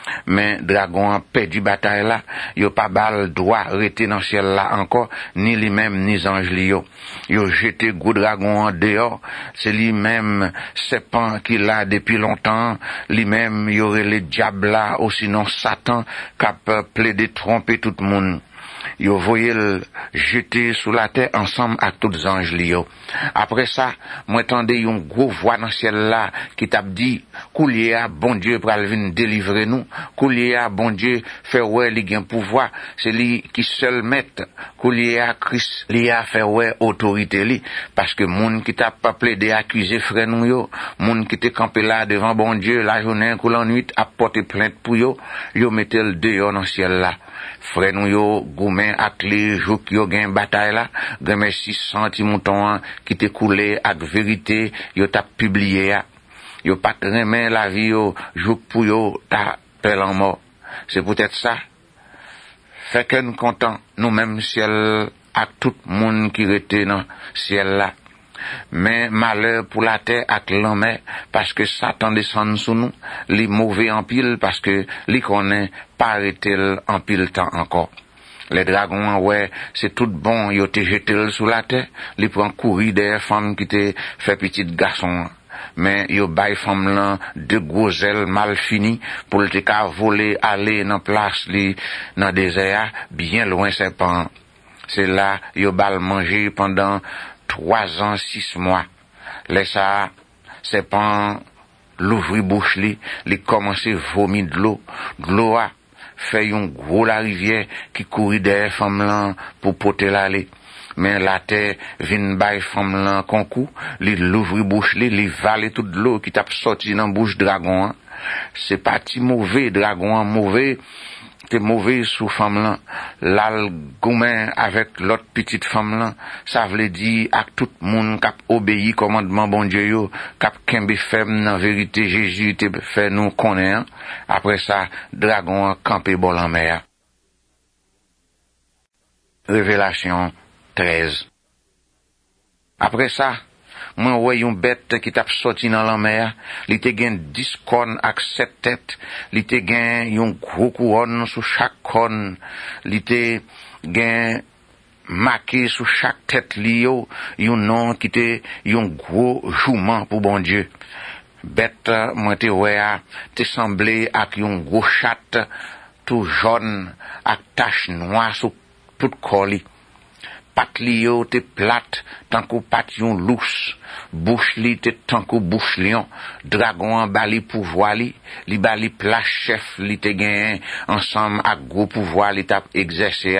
Mais dragon a perdu bataille là, yo pas bal droit rester dans ciel là encore, ni lui-même ni ange li yo. Yo jeté gros dragon en dehors, c'est lui-même serpent qui l'a depuis longtemps, lui-même y aurait le diable là, ou sinon Satan, cap plaidé tromper tout le monde. Yo voyez le jeter sous la terre ensemble avec tous les anges liés. Après ça, moi entendais une grosse voix dans le ciel là qui t'a dit, coulier à bon Dieu pour venir délivrer nous, coulier à bon Dieu faire ouais li gen pouvoir, c'est lui qui seul mettre, coulier à Christ li a faire ouais autorité li, parce que moun qui t'a pas plaidé accuser frère nous yo, moun qui t'est campé là devant bon Dieu la journée ou la nuit a porté plainte pour yo mettait le dehors dans le ciel là. Frère nous yo goumen ak li jouk yo gen bataille là, gen 600 ti mouton qui te coulé ak vérité yo t'a publié ya. Yo pas remen la vie yo jouk pour yo t'a pel en mort. C'est peut-être ça. Fait que nous content nous même ciel ak tout monde qui rete dans ciel là. Mais malheur pour la terre ak l'homme parce que Satan descend sous nous, li mauvais en pile parce que li connaît pas arrêter en pile temps encore. Les dragons ouais, c'est tout bon, yo te jeté sous la terre, li prend courir des femmes qui te fait petit garçon. Mais yo bay femme là de gros ailes mal fini pour te ka voler aller dans place li dans désert bien loin serpent. C'est là yo bal manger pendant 3 ans, 6 mois. Laissa, serpent, l'ouvri bouche li commence vomir de l'eau. De l'eau a fait une gros la rivière qui courit derrière femme là pour porter l'aller. Mais la terre vient bay femme là concours, l'ouvri bouche li vale toute l'eau qui t'a sorti dans bouche dragon. C'est pas ti mauvais dragon, mauvais. T'es mauvais sous femme là, l'algoumen avec l'autre petite femme là, ça veut dire à tout le monde qui obéit commandement bon Dieu yo, qui kembe ferme dans vérité Jésus te fait nous connaître. Après ça, dragon campé bol en mer. Révélation 13. Après ça, moi ouais une bête qui t'a sorti dans la mer, li te gen 10 cornes ak 7 têtes, li te gen yon gros couronne sous chaque corne, li te gen marqué sous chaque tête li yo yon nom qui te yon gros jouement pour bon Dieu. Bête moi te ouais te semblé ak yon gros chat tout jaune ak tache noire sous tout corps li. Pat li yo te plate tankou pat yon louche, bouche li te tankou bouche lion, dragon en bali pouvoir li bali place chef li te gen ensemble ak gros pouvoir li tap exercer.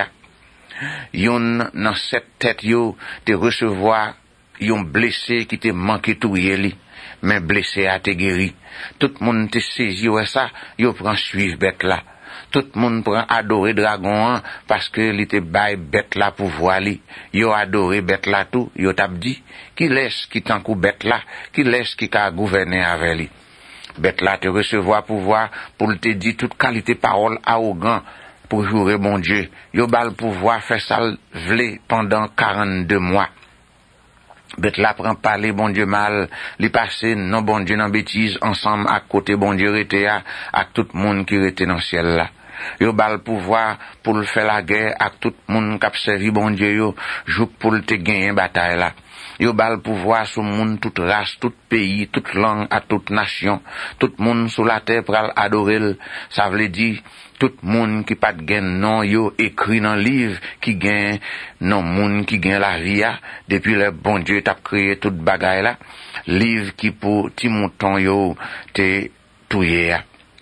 Yon nan 7 têtes yo te recevoir yon blessé qui te manqué touyer li, mais blessé a te guéri. Tout moun te saisi ouais ça, yo prend suivre bête là. Tout le monde prend adorer dragon parce que il était bail bête là pour voir li. Yo adoré bête là tout, yo t'a dit qui laisse qui tant coup bête là, qui laisse qui ka gouverner avec lui. Bête là te recevoir pouvoir pour te dire toute qualité parole arrogant pour jouer bon Dieu. Yo bal pouvoir faire ça vle pendant 42 mois. Bête là prend parler bon Dieu mal, li passer non bon Dieu dans bêtise ensemble à côté bon Dieu rete à tout le monde qui rete dans ciel là. Yo bal pouvoir pour le faire la guerre à tout le monde qui a servi bon Dieu yo, jouk pour le te gagner bataille là. Yo bal pouvoir sur monde toute race, tout pays, toute langue, à toute nation, tout monde sur la terre pral adorer. Ça veut dire tout monde qui pas de gain non yo écrit dans livre qui gain non monde qui gain la vie depuis le bon Dieu t'a créé toute bagaille là, livre qui pour ti mouton yo te touyer.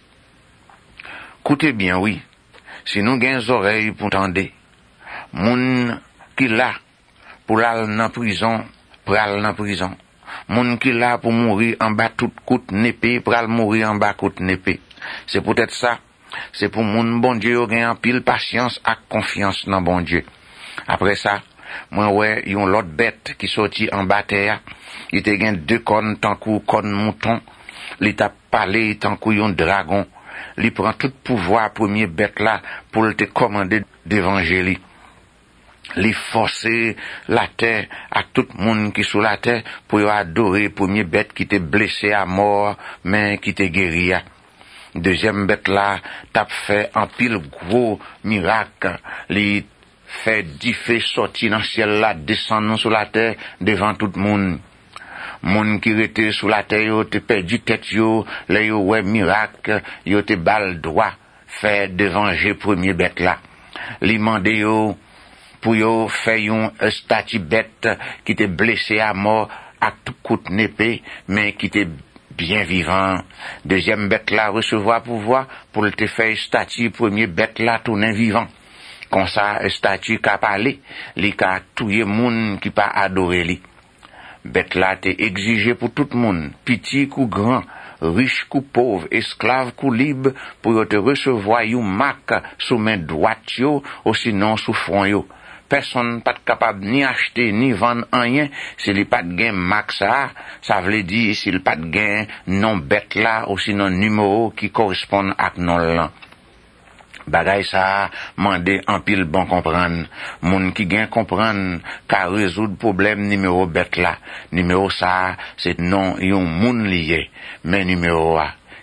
Écoutez bien oui. Si nous gain oreilles pour entendre, moun qui là pour aller dans prison, pral dans prison. Moun qui là pour mourir en bas toute coute népé, pral mourir en bas coute népé. C'est peut-être ça. C'est pour moun bon Dieu gagne en pile patience et confiance dans bon Dieu. Après ça, moi ouais, yon l'autre bête qui sorti en bas terre, il te gagne 2 cornes tant kou corne mouton, il t'a parlé tant kou yon dragon, il prend tout pouvoir premier bête là pour te commander d'évangile. Li forcer la terre à tout le monde qui sous la terre pour adorer premier bête qui te blessé à mort mais qui te guéri. Deuxième bête là, t'a fait un pile gros miracle. Li fait 10 feux sortir dans le ciel là, descendre sur la terre devant tout le monde. Moun qui était sous la terre, yo te perdu tête yo, là yo ouais miracle, yo te bal droit, fait devanger premier bête là. Li mande yo, pour yo faire une statue bête qui te blessé à mort à tout coup d'épée, mais qui te bien vivant. Deuxième bête là recevoir pouvoir pour te faire statue premier bête là tourner vivant. Comme ça, statue qu'a parlé, li ka touye moun qui pas adoré li. Bête là t'est exigé pour tout le monde, petit ou grand, riche ou pauvre, esclave ou libre, pour te recevoir yon marque sous main droite yo, ou sinon sous front yo. Personne pas capable ni acheter ni vendre rien, s'il y pas de gain marque ça veut dire s'il pas de gain non bête là, ou sinon numéro qui correspond à non là. Bagay ça mandé en pile bon comprendre moun qui gain comprendre ka résoudre problème numéro bête là numéro ça c'est non yon moun lié mais numéro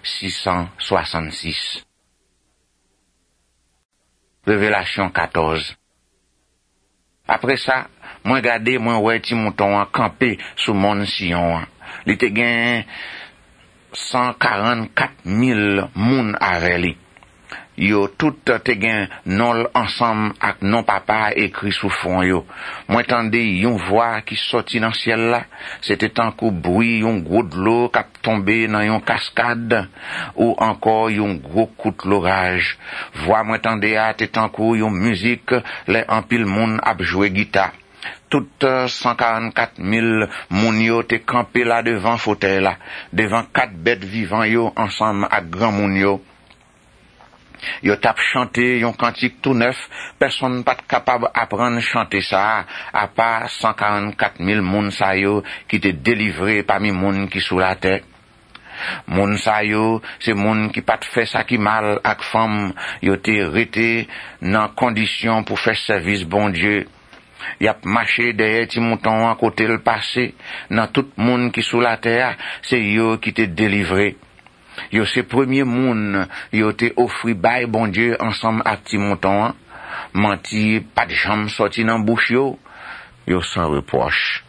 666 Révélation 14. Après ça moi regarder moi ouais ti mouton camper sous mon Sion li te gain 144 000 moun avec li. Yo tout te gen non ensemble ak non papa écrit sous fond yo. Moi tande yon voix qui sorti dans ciel là, c'était tant coup bruit yon gros de l'eau qui tombé dans yon cascade ou encore yon gros coup de l'orage. Voix moi tande a te tant coup yon musique les en pile monde a jouer guitare. Tout 144 000 moun yo te campé là devant fauteuil là, devant 4 bêtes vivants yo ensemble ak grand moun yo. Yo tap chanté yon cantique tout neuf, personne pas capable apprendre chanter ça à part 144 000 moun sa yo qui te délivré parmi moun qui sous la terre. Moun sa yo c'est moun qui pas fait ça qui mal ak femme, yo te rete dans condition pour faire service bon Dieu. Y a marché derrière ti mouton à côté le passé, dans tout moun qui sous la terre, c'est yo qui te délivré. Yo c'est premier moun yo te offri bay bon Dieu ensemble avec ti mouton menti pas de jambe sorti dans bouche yo sans reproche.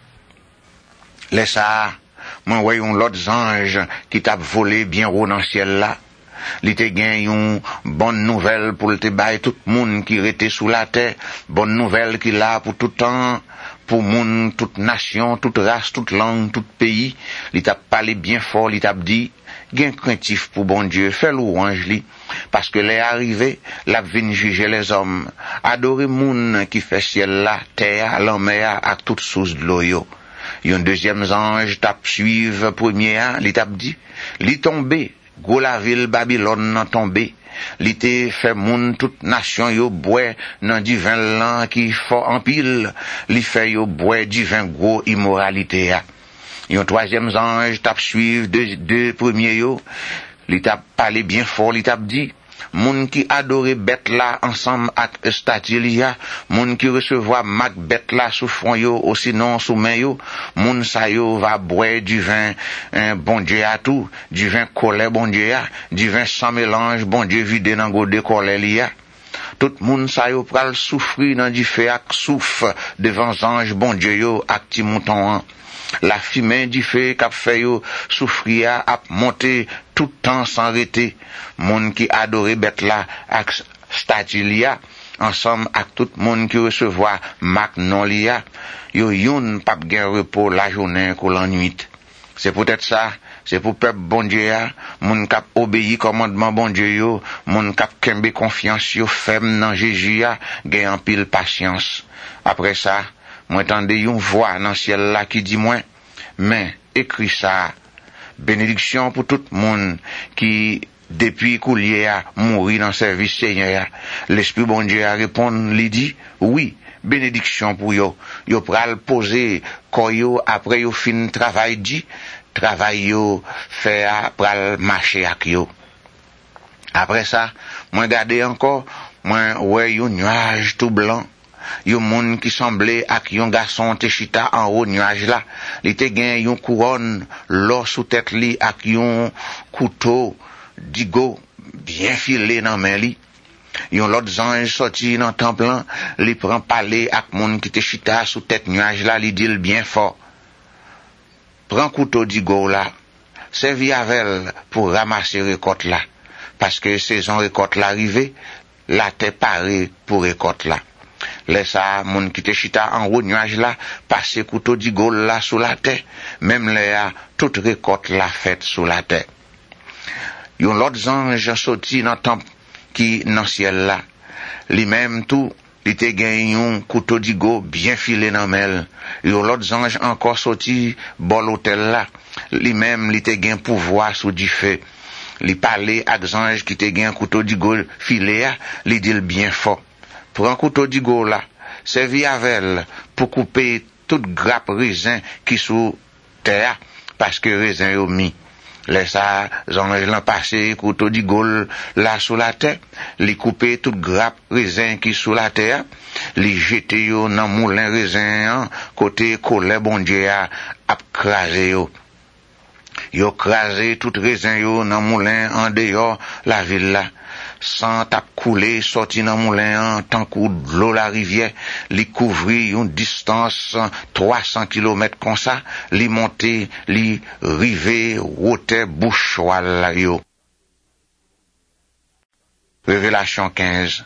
Laisse ça moi ouais un l'autre ange qui t'a volé bien haut dans ciel là. Li te gen yon bonne nouvelle pour te bay tout moun qui rete sous la terre, bonne nouvelle qui là pour tout temps, pour moun toute nation, toute race, toute langue, tout pays. Li t'a parlé bien fort, li t'a dit gen craintif pour bon Dieu, fait louange li, parce que les arrivé, la vinn juger les hommes, adorer moun qui fait ciel là, terre, l'enmer à toute source de l'eau yo. Yon deuxième ange t'a suivre premier, li t'a dit, li tombé, go la ville Babylone nan tombé, li te fait moun toute nation yo boire nan du vin lan qui fort en pile, li fait yo boire du vin gros immoralité a. Yon troisième ange t'a suivre deux premiers yo, li t'a parlé bien fort, li t'a dit moun qui adore bête là ensemble avec statue li a, moun qui recevoir mak bête là sous front yo ou sinon sous main yo, moun sa yo va boire du vin bon Dieu à tout, du vin colère bon Dieu a, du vin sans mélange bon Dieu vidé dans godé colère li a. Tout moun sa yo pral souffrir dans du feu ak souffle devant ange bon Dieu yo ak ti mouton. La fumée du feu qu'a fait yo souffrir a monter tout temps sans arrêter. Moun qui adore bête là ak statue li a ensemble ak tout moun qui recevoir mak non li a, yo yon pas gen repos la journée ou la nuit. C'est peut-être ça, c'est pour peuple bon Dieu a, moun k'ap obéi commandement bon Dieu yo, moun k'ap kembe confiance yo ferme dans Jésus a, gen en pile patience. Après ça, moi tande yon voix dans ciel là qui dit moi, mais écrit ça, bénédiction pour tout monde qui depuis qu'oulier a mouri dans service Seigneur. L'esprit bon Dieu a répondu, li dit, oui, bénédiction pour yo. Yo pral poser ko yo après yo fin travail dit, travail yo fait pral marcher ak yo. Après ça, moi garder encore, moi ouais yon nuage tout blanc. Yon moun qui semblait ak yon garçon te chita en haut nuage là, li te gen yon couronne l'or sous tête li ak yon couteau digo bien filé dans main li. Yon l'autre ange sorti dans temple là, li prend parler ak moun qui te chita sous tête nuage là, li dit bien fort. Prends couteau d'igo là, servi avec pour ramasser récolte là, parce que saison récolte là arrivée, la terre parée pour récolte là. Laisse ça moun qui te chita en haut nuage là, passer couteau d'igo là sous la terre, même là toute récolte là faite sous la terre. Yon l'autre ange sorti dans temple qui dans ciel là, lui même tout il te gagné un couteau d'igo bien filé dans mel. Yon l'autre ange encore sorti bon l'hôtel là, lui même il te gagné pouvoir sous du feu. Li parler avec ange qui te gagné un couteau d'igo filé là, li dit bien fort. Prends couteau d'igo là, servi avec pour couper toute grappe raisin qui sous terre parce que raisin yo mis. Laisse ça, ange l'en passé couteau d'igo là sous la terre, li couper toute grappe raisin qui sous la terre, li jeter yo dans moulin raisin côté colère bon Dieu a crasé yo. Yo crasé tout raisin yo dans moulin en dehors la ville là. Sans tap couler sorti dans moulin tant coup de l'eau la rivière, li couvri une distance 300 km comme ça, li monter, li river route bouchoir yo. Révélation 15.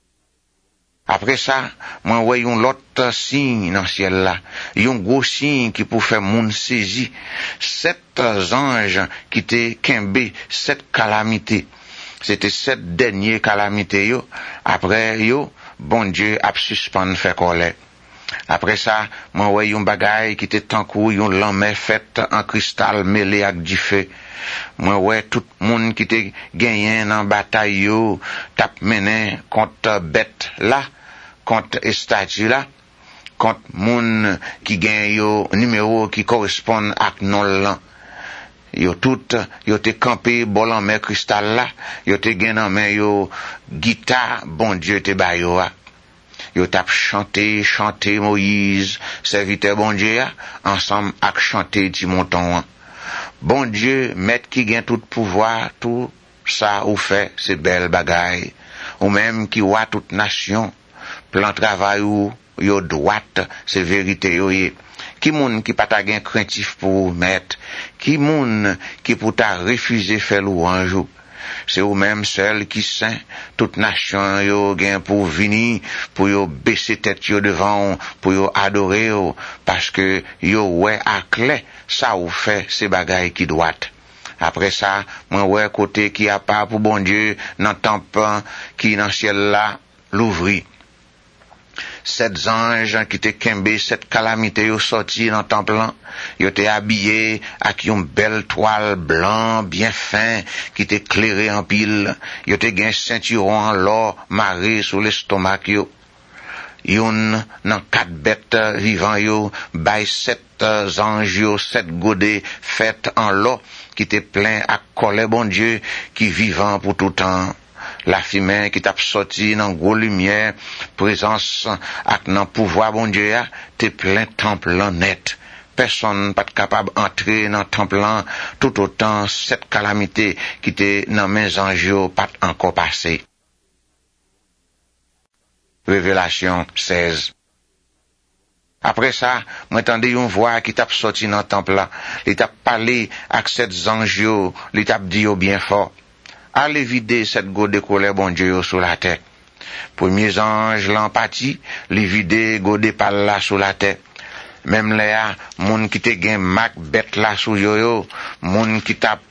Après ça, moi ouais yon l'autre signe dans ciel là, yon gros signe qui pour faire moun saisi, 7 anges qui te kembe 7 calamités. C'était 7 derniers calamités yo. Après yo, bon Dieu a suspend fait colère. Après ça, moi ouais yon bagay qui était tant kou yon lamé fait en cristal mêlé avec du feu. Moi ouais tout monde qui était gagné dans bataille yo, tap mené contre bête là, contre statue là, contre moun qui gagne yo numéro qui correspond ak non là. Yo tout yo te campé bol en mer cristal là, yo te gen en main yo guitare bon Dieu te ba yo. Yo tap chanter Moïse serviteur bon Dieu ensemble ak chanter ti monton. Bon Dieu maître qui gen tout pouvoir, tout ça ou fait c'est belle bagaille. Ou même qui wa toute nation, plan travail ou yo droite, c'est vérité yo yé. Qui moun qui pas ta gen craintif pour mettre, qui moun qui pour ta refuser faire louange, c'est ou même seul qui saint, toute nation yo gen pour venir, pour yo baisser tête yo devant, pour yo adorer yo, parce que yo ouais à clé, ça ou fait c'est bagaille qui doit. Après ça, moi ouais côté qui a pas pour bon Dieu, dans temple qui dans ciel là, l'ouvri. 7 anges qui te kembe 7 calamités yo sorti dans temple là, yo te habillé avec une belle toile blanc bien fin qui te éclairé en pile, yo te gen ceinturon en l'or maré sur l'estomac yo. Yon nan 4 bêtes vivant yo bay 7 anges yo 7 godets faits en l'or qui te plein à colère bon Dieu qui vivant pour tout temps. La fumée qui t'a sorti dans gros lumière, présence ak nan pouvoir bon Dieu te plein temple net. Personne pas capable entrer dans temple tout autant cette calamité qui te dans mes anges pas encore passé. Révélation 16. Après ça, m'entendez une voix qui t'a sorti dans temple là, il t'a parlé avec 7 anges, il t'a dit bien fort. Allez vider cette goutte de colère bon Dieu sur la terre. Premier ange l'empathie, les vider goutte de pal là sur la terre. Même là, moun qui te gen mak bête là sous yo, moun qui t'a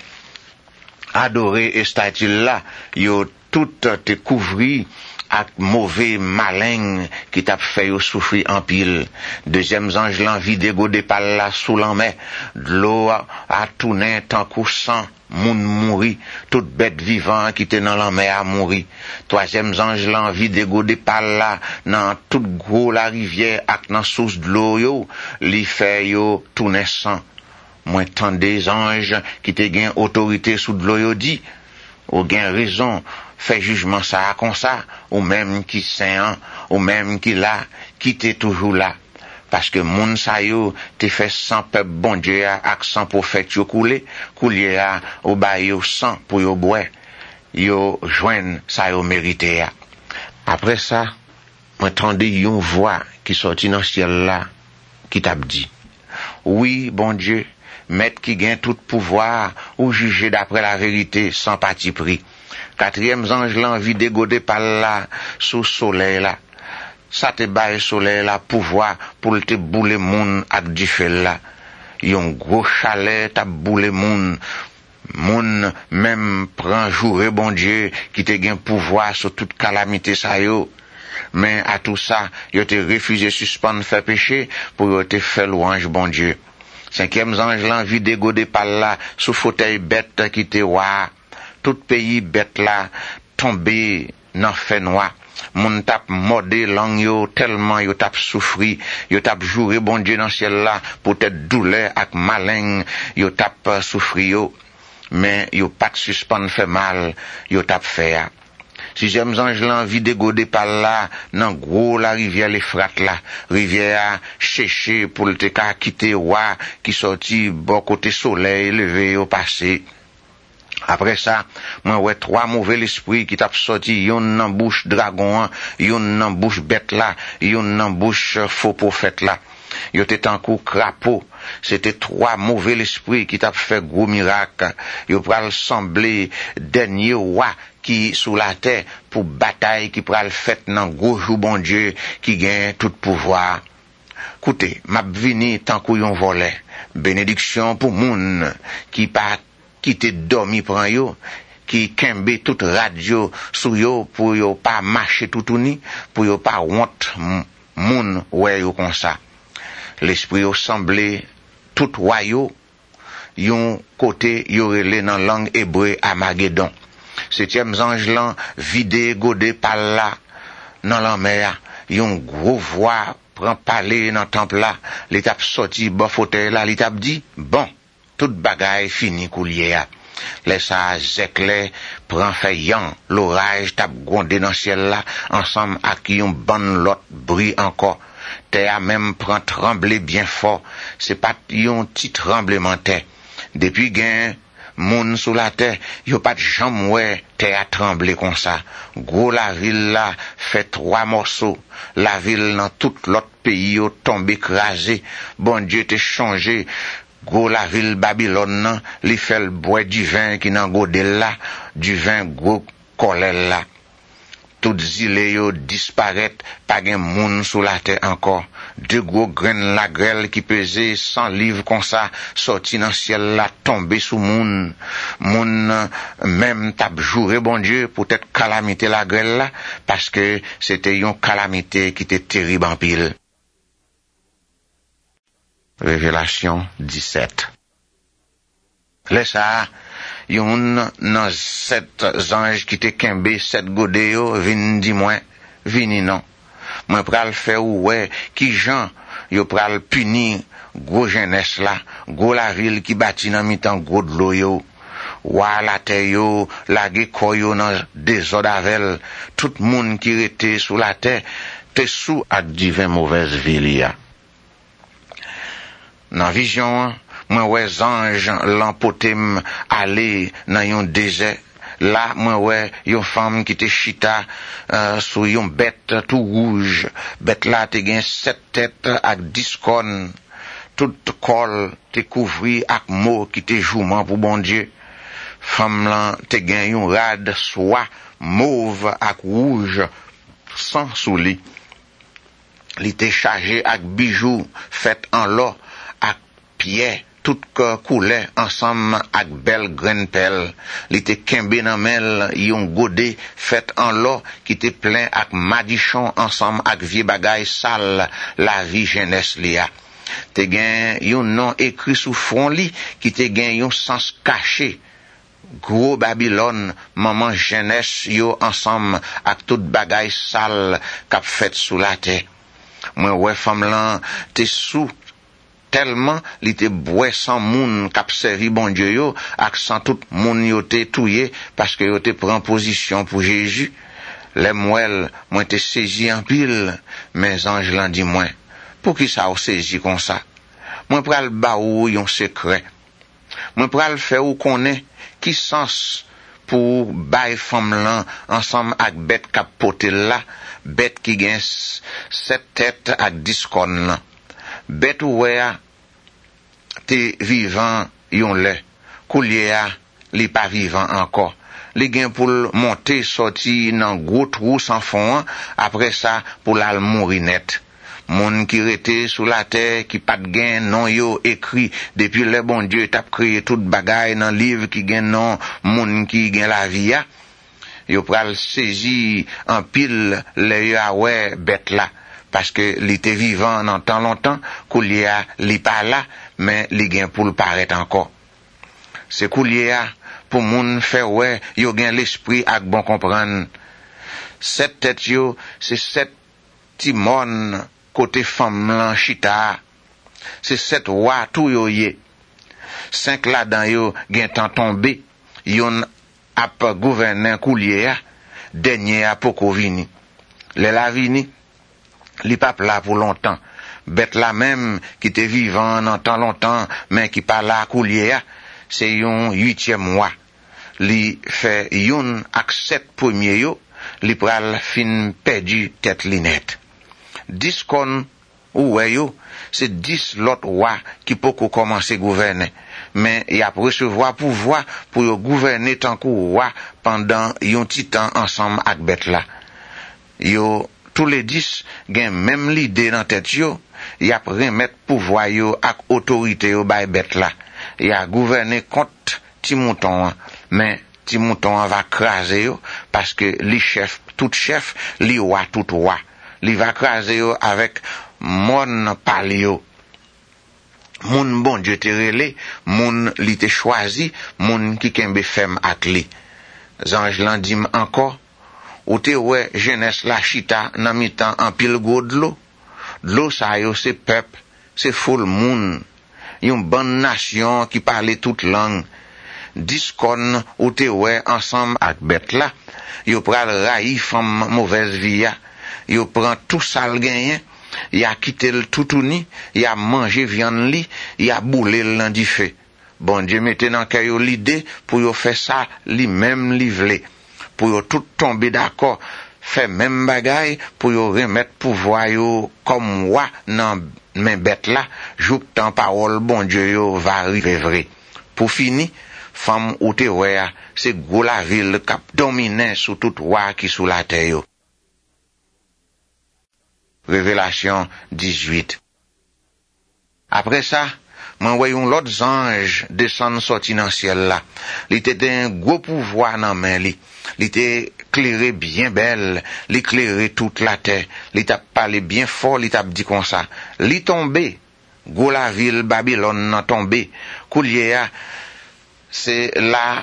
adoré et statue là, yo tout te couvri ak mauvais malin qui t'a fait yo souffrir en pile. Deuxième ange l'en vide goutte de pal là sous l'en de l'eau a tourné tant coup sang. Moun mouri, toute bête vivant qui était dans la mer a mouri. Troisième ange l'envie de go de pal là, dans toute gros la rivière ak dans source de l'eau yo, li fait yo tourner sang. Moi tant des anges qui te gain autorité sous de l'eau yo dit, ou gain raison, fait jugement ça comme ça, ou même qui saint, ou même qui là, qui t'est toujours là. Parce que moun sa yo te fait sans peuple bon Dieu ak sans prophète yo couler a au ba yo sang pour yo boire. yo joignent ça yo mérité. Après ça, m'entendez une voix qui sortit dans le ciel là, qui t'a dit, oui, bon Dieu, maître qui gagne tout pouvoir, ou juger d'après la vérité sans parti pris. Quatrième ange l'envie dégodé par là, sous soleil là. Ça te baille soleil là, pouvoir pour te bouler moun ak du feu là. Yon gros chalet t'a bouler moun même prend jour bon Dieu qui te gagne pouvoir sur toute calamité ça yo. Mais à tout ça, yo te refusé suspendre faire péché pour yo te faire louange bon Dieu. Cinquième ange l'envie dégodé par là, sous fauteuil bête qui te wa. Tout pays bête là tombé dans fait noir. Moun tap mordé lang yo tellement yo tap souffri, yo tap juré bon Dieu dans ciel là pour être douleur ak malin, yo tap souffri yo, mais yo pas suspend fait mal, yo tap fait. Sixième ange l'envie dégodé par là dans gros la rivière l'Euphrate là, rivière chercher pour le te ka quitter roi qui sorti bon côté soleil levé au passé. Après ça, moi ouais trois mauvais esprits qui t'a sorti, yon nan bouche dragon, yon nan bouche bête là, yon nan bouche faux prophète là. Yo t'es en coup crapaud. C'était trois mauvais esprits qui t'a fait gros miracle. Yo pral sembler dernier roi qui sous la terre pour bataille qui pral fait nan gros jou bon Dieu qui gagne tout pouvoir. Écoutez, m'a vini tant kou yon volet. Bénédiction pour moun qui te dormi prend yo, qui kembe toute radio sou yo pour yo pas marcher tout ni, pour yo pas honte moun ouais yo comme ça. L'esprit yo semblé tout royaux, yon côté yo relé dans langue hébreu Armageddon. Septième ange lan vidé godé par là dans la mer, yon gros voix prend parler dans temple là, l'étape sorti bon fauteuil là, l'étape dit bon toute bagaille fini coulier. Les sages éclairs prend faillant, l'orage tape grondé dans ciel là, ensemble avec yon bonne lot bruit encore. Terre même prend trembler bien fort, c'est pas yon petit tremblement terre. Depuis gain moun sous la terre, yo pas de jambe ouais terre a tremblé comme ça. Gros la ville là fait trois morceaux. La ville dans tout l'autre pays yo tombé écrasé. Bon Dieu te changé. Gros la ville Babylone, li fait le bois du vin qui nan godel là, du vin gros colel là. Toutes îles yo disparaît, pas gen moun sous la terre encore. Deux gros graines la grêle qui pesait 100 livres comme ça, sorti dans ciel là, tombé sous moun. Moun même tap juré bon Dieu pour être calamité la grêle là, parce que c'était une calamité qui était terrible en pile. Révélation 17. Laisse ça, yon nan 7 anges qui te kembe 7 godé yo, vin di moi, vini non. Moi pral faire ouais, qui Jean, yo pral puni gros jeunesse là, gros la ville qui bâti nan mitan gros de l'eau yo. Wa la terre yo, la ge koyo nan désordre avec tout monde qui rete sous la terre, te sous ak divin mauvaise ville ya. Dans vision, moi ouais ange l'empotem aller dans un désert. Là moi ouais une femme qui te chita sur une bête tout rouge. Bête là te gen 7 têtes ak 10 cornes. Tout col te couvri ak mot qui te jouement pour bon Dieu. Femme là te gen une rade soie mauve ak rouge sans sous lit. Li te chargé ak bijoux fait en l'or. Pierre tout coulait ensemble avec belle graine pelle. Li te kembe nan mel yon godé fait en l'or qui te plein avec madichon ensemble avec vieux bagay sale la vie jeunesse li a. Te gen yon nom écrit sous front li qui te gen yon sens caché. Gros Babylone, maman jeunesse yo ensemble avec tout bagay sale k'ap fait sous la terre. Moi ouais femme lan te sous tellement li te boit sans moun k'ap servi bon Dieu yo ak sans tout moun yo te touye parce que yo te prend position pour Jésus. Les mouel moi te saisi en pile, mes anges l'en dit moi pour qui ça ou saisi comme ça. Moi pral ba ou yon secret. Moi pral faire ou connaît qui sens pour bay femme là ensemble avec bête k'ap pote là, bête qui gen 7 têtes avec 10 cornes là. Bête ouais te vivant yon le. Koulier a li pas vivant encore. Li gen pour monter sorti dans gros trou sans fond après ça pour la mourir net. Moun qui rete sous la terre qui pas de gain non yo écrit depuis le bon Dieu t'a créé toute bagaille dans livre qui gain non moun qui gain la vie a yo pral saisi en pile le yo ouais bête là parce que li était vivant dans tant longtemps koulier a li pas là mais li gain pour le paraître encore c'est koulier a pour moun faire ouais yo gain l'esprit ak bon comprendre cette tête yo c'est cette timon côté femme lan chita c'est 7 roi tout yo yé 5 là-dedans yo gen temps tombé yon ap gouverner koulier dernier a poko vini le la vini li pa là pour longtemps bête la même qui était vivant dans temps longtemps mais qui pas là koulier c'est yon 8e mois li fait yon ak 7 premier yo li pral fin perdu tête linette 10 kon ou yo c'est 10 l'autre roi qui peut commencer gouverner mais y a recevoir pouvoir pour yo gouverner tant que roi pendant yon petit temps ensemble avec bête là yo tous les 10 gen même l'idée dans tête yo y a remettre pouvoir yo ak autorité yo bay bête là y a gouverner contre ti mouton mais ti mouton va craser yo parce que li chef tout chef li roi tout roi li va craser yo avec mon palio moun bon Dieu te relé moun li te choisi moun qui kembe femme ak li zange lan dim encore ou te ouais jeunesse la chita nan mitan en pile go de l'eau ça yo c'est peuple c'est foule moun yon bonne nation qui parle toute langue 10 kon ou te ouais ensemble ak bête là yo pral raï femme mauvaise vie yo prend tout ça le gagné y a quitté le toutouni y a mangé viande li y a boulé le dans du feu bon Dieu mettez dans cœur l'idée pour yo faire ça li même livré pour yo tout tomber d'accord fait même bagaille pour yo remettre pouvoir yo comme roi dans main bête là jouk tant parole bon Dieu yo va arriver vrai pour finir femme ou te ouais c'est gros la ville qui domine sur tout roi qui sous la terre yo. Révélation 18. Après ça, moi voyons l'autre ange descendre sorti dans ciel là. Il était un gros pouvoir dans main li. Il était éclairé bien belle, il éclairait toute la terre. Il t'a parlé bien fort, il t'a dit comme ça. Il tombé, gros la ville Babylone n'a tombé. Koulier c'est là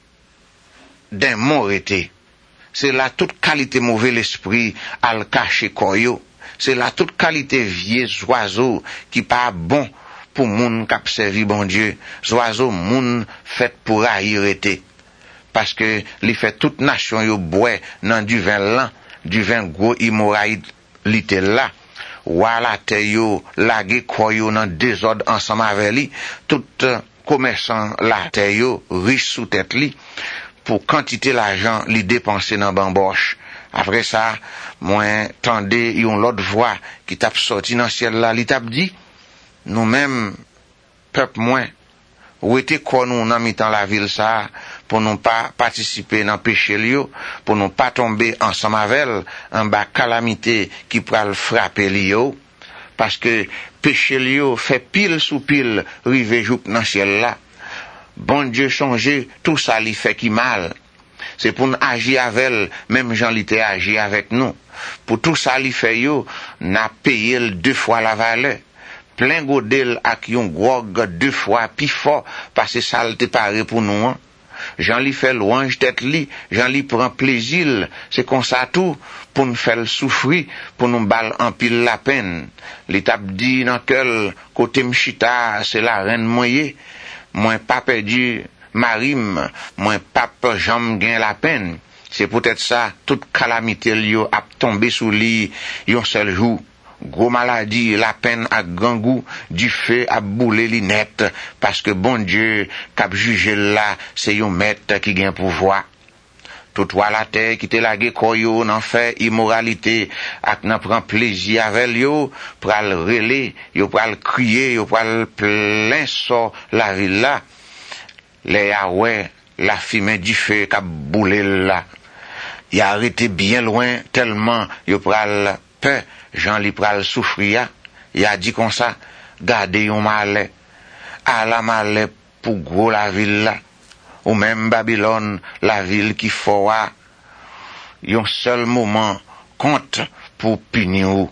d'un mort été. C'est là toute qualité mauvais l'esprit al caché koyo. C'est là toute qualité vieux oiseau qui pas bon pour moun k'ap servi bon Dieu. Oiseau moun fait pour haïr été. Parce que li fait toute nation yo boit dans du vin lent, du vin gros immoralité là. Wala te yo lage koyo dans désordre ensemble avec li. Tout commerçant la te yo riche sous tête li pour quantité l'argent li dépenser dans bamboche. Après ça, moi tendez yon l'autre voix qui t'a sorti dans ciel là, li t'a dit nous-mêmes peuple moins ou était quoi nous dans mitan la ville ça pour nous pas participer dans péché lio, pour nous pas tomber ensemble avec en bas calamité qui pral frapper lio parce que péché lio fait pile sous pile rive jouk dans ciel là. Bon Dieu changer tout ça li fait qui mal. C'est pour nous agir avec elle, même Jean l'était agir avec nous. Pour tout ça, li fait yo, n'a payé 2 fois la valeur. Plein godel ak yon grog 2 fois plus fort, parce que ça l'était paré pour nous. Hein. Jean li fait louange tête li, Jean li prend plaisir, c'est comme ça tout, pour nous faire souffrir, pour nous bal en pile la peine. L'étape dit dans quel côté m'chita, c'est la reine moye, moi pas perdu, Marim, moi pape jambe gain la peine. C'est peut-être ça, toute calamité liyo a tombé sous lui yon seul jour. Gros maladie, la peine à grand goût, du feu à bouler li net, parce que bon Dieu, k'ap juge là, c'est yon maître qui gain pouvoir. tout roi la terre qui te lage koyo nan fait immoralité ak nan prend plaisir avec yo pral relé yo pral crier yo pral plein so la ville là les Yahweh la fumée du feu qu'a boulé là y a arrêté bien loin tellement yo pral peur Jean li pral souffrir y a dit comme ça gardez yon malais à la malais pour gros la ville là ou même Babylone la ville qui fora yon seul moment compte pour punir ou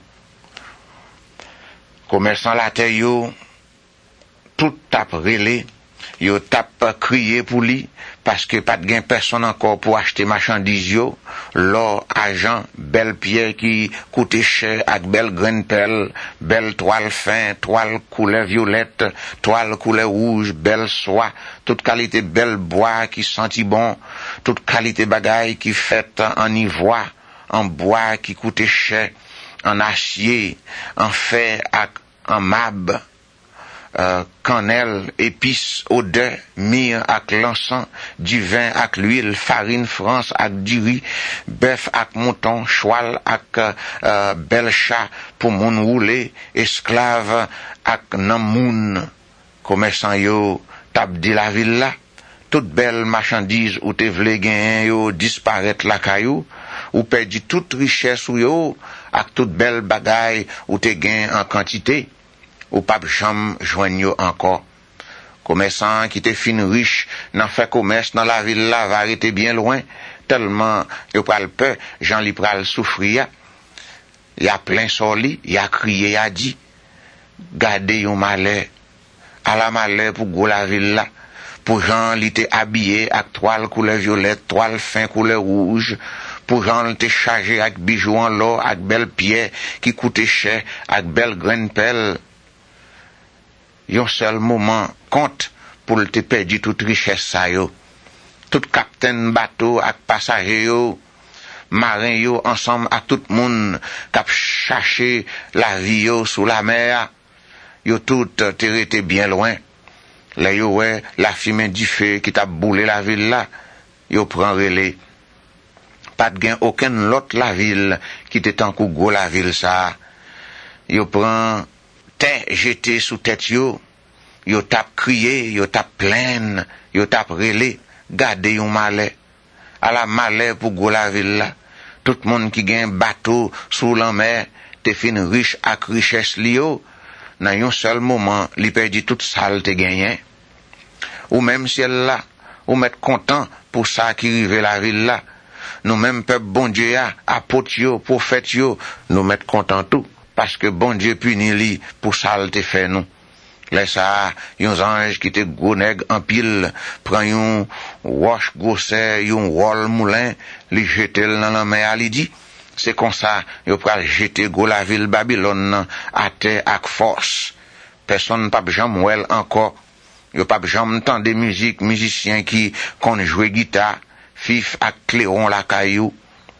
commerçant la terre yo tout tap relé yo tap crier pour lui parce que pas de gain personne encore pour acheter marchandises yo l'or argent belle pierre qui coûte cher avec belle graine perle belle toile fin toile couleur violette toile couleur rouge belle soie toute qualité belle bois qui senti bon toute qualité bagaille qui faite en ivoire en bois qui coûte cher en acier en fer en marbre cannelle, épices, odeur, myrrhe ak l'encens, du vin ak l'huile, farine, France ak du riz, bœuf ak mouton, cheval ak bel chat pour moun roulé, esclave ak nan moun. Commerçant yo tap di la ville là, toute belle marchandise ou te vle gen yo disparaître la kayou, ou perdi toute richesse ou yo ak toute belle bagaille ou te gen en quantité. Ou pas jam joigne yo encore. Commerçant qui te fin riche, n'en fait commerce dans la ville là, va arrêter bien loin, tellement yo pral peur, Jean li pral souffrir. Y a plein soli, y a crié, y a dit, gardez yon malheur, à la malheur pour go la ville là, pour Jean li te habillé avec toile couleur violette, toile fin couleur rouge, pour Jean te chargé avec bijoux en l'or, avec belle pierre qui coûtait cher, avec belle graine perle. Yon seul moment compte pour te perdre toute richesse sa yo. Tout capitaine bateau ak passager yo, marin yo ensemble ak tout moun k'ap chercher la vie yo sous la mer, yo tout te rete bien loin. Là yo ouais la fumée du feu qui t'a boulé la ville là, yo prend relais. Pas de gain aucun l'autre la ville qui te tant kou go la ville ça. Yo prend jeté sous tête yo tap crié, yo tap plaine, yo tap relé, gade yon malais, à la malais pour go la ville là. Tout monde qui gagne bateau sous la mer, te fin riche ak richesse li yo, nan yon seul moment, li perdi tout sale te gagné. Ou même si elle là, ou met content pour ça qui rive la ville là. Nous même peuple bon Dieu apôtre yo, prophète yo, nous met content tout. Parce que bon Dieu punit li pour ça te fait nous. Laisse ça, yon ange qui te gros nèg en pile, prend yon roche grosseur, yon rôle moulin, li jete dans la mer, li dit, c'est comme ça, yon pral jeter go la ville Babylone à terre ak force. Personne pas jamais ouel encore. Yon pas jamais entendre des musiques, musiciens qui kon jouer guitare, fif ak clairon la caillou.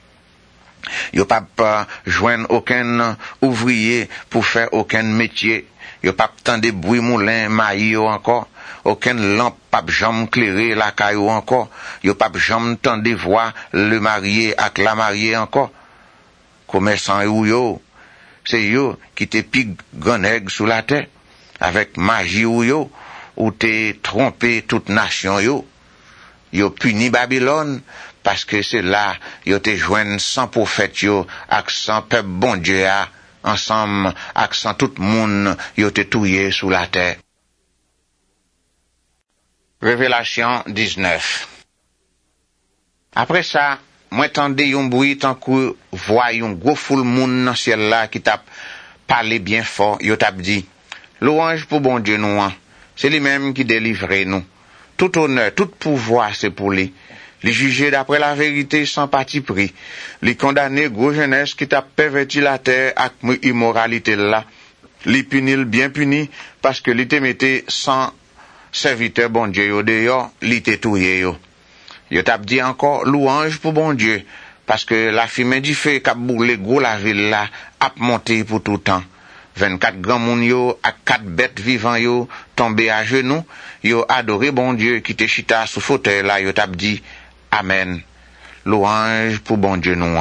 Yo pas joindre aucun ouvrier pour faire aucun métier. Yo pas tande bruit moulin maïs encore. Aucune lampe pas jamais clairer la caillou encore. Yo pas jamais tande voir le marié avec la mariée encore. Commerçant yo, c'est yo qui te pique gonèg sous la terre avec magie yo ou te trompé toute nation yo. Yo puni Babylone parce que c'est là yo te joindre 100 prophètes yo ak 100 peuple bon Dieu a ensemble ak 100 tout monde yo te touye sous la terre. Révélation 19. Après ça, moi tendais yon bruit tant que voix yon gros foule moun dans ciel là qui t'a parlé bien fort, yo t'a dit louange pour bon Dieu nous, c'est lui-même qui délivre nous. Tout honneur, tout pouvoir c'est pour lui. Les juger d'après la vérité sans parti pris. Les condamner gros jeunesse qui t'a perverti la terre avec immoralité là. Les punir bien puni parce que les te mette sans serviteur bon Dieu yo dehors, les te touye yo. Yo t'a dit encore louange pour bon Dieu parce que la fumée du feu qu'a boulé gros la ville là a monté pour tout temps. 24 grands moun yo ak 4 bêtes vivants yo tombé à genoux, yo adoré bon Dieu qui te chita sous fauteuil là, yo t'a dit Amen. louange pour bon Dieu nous.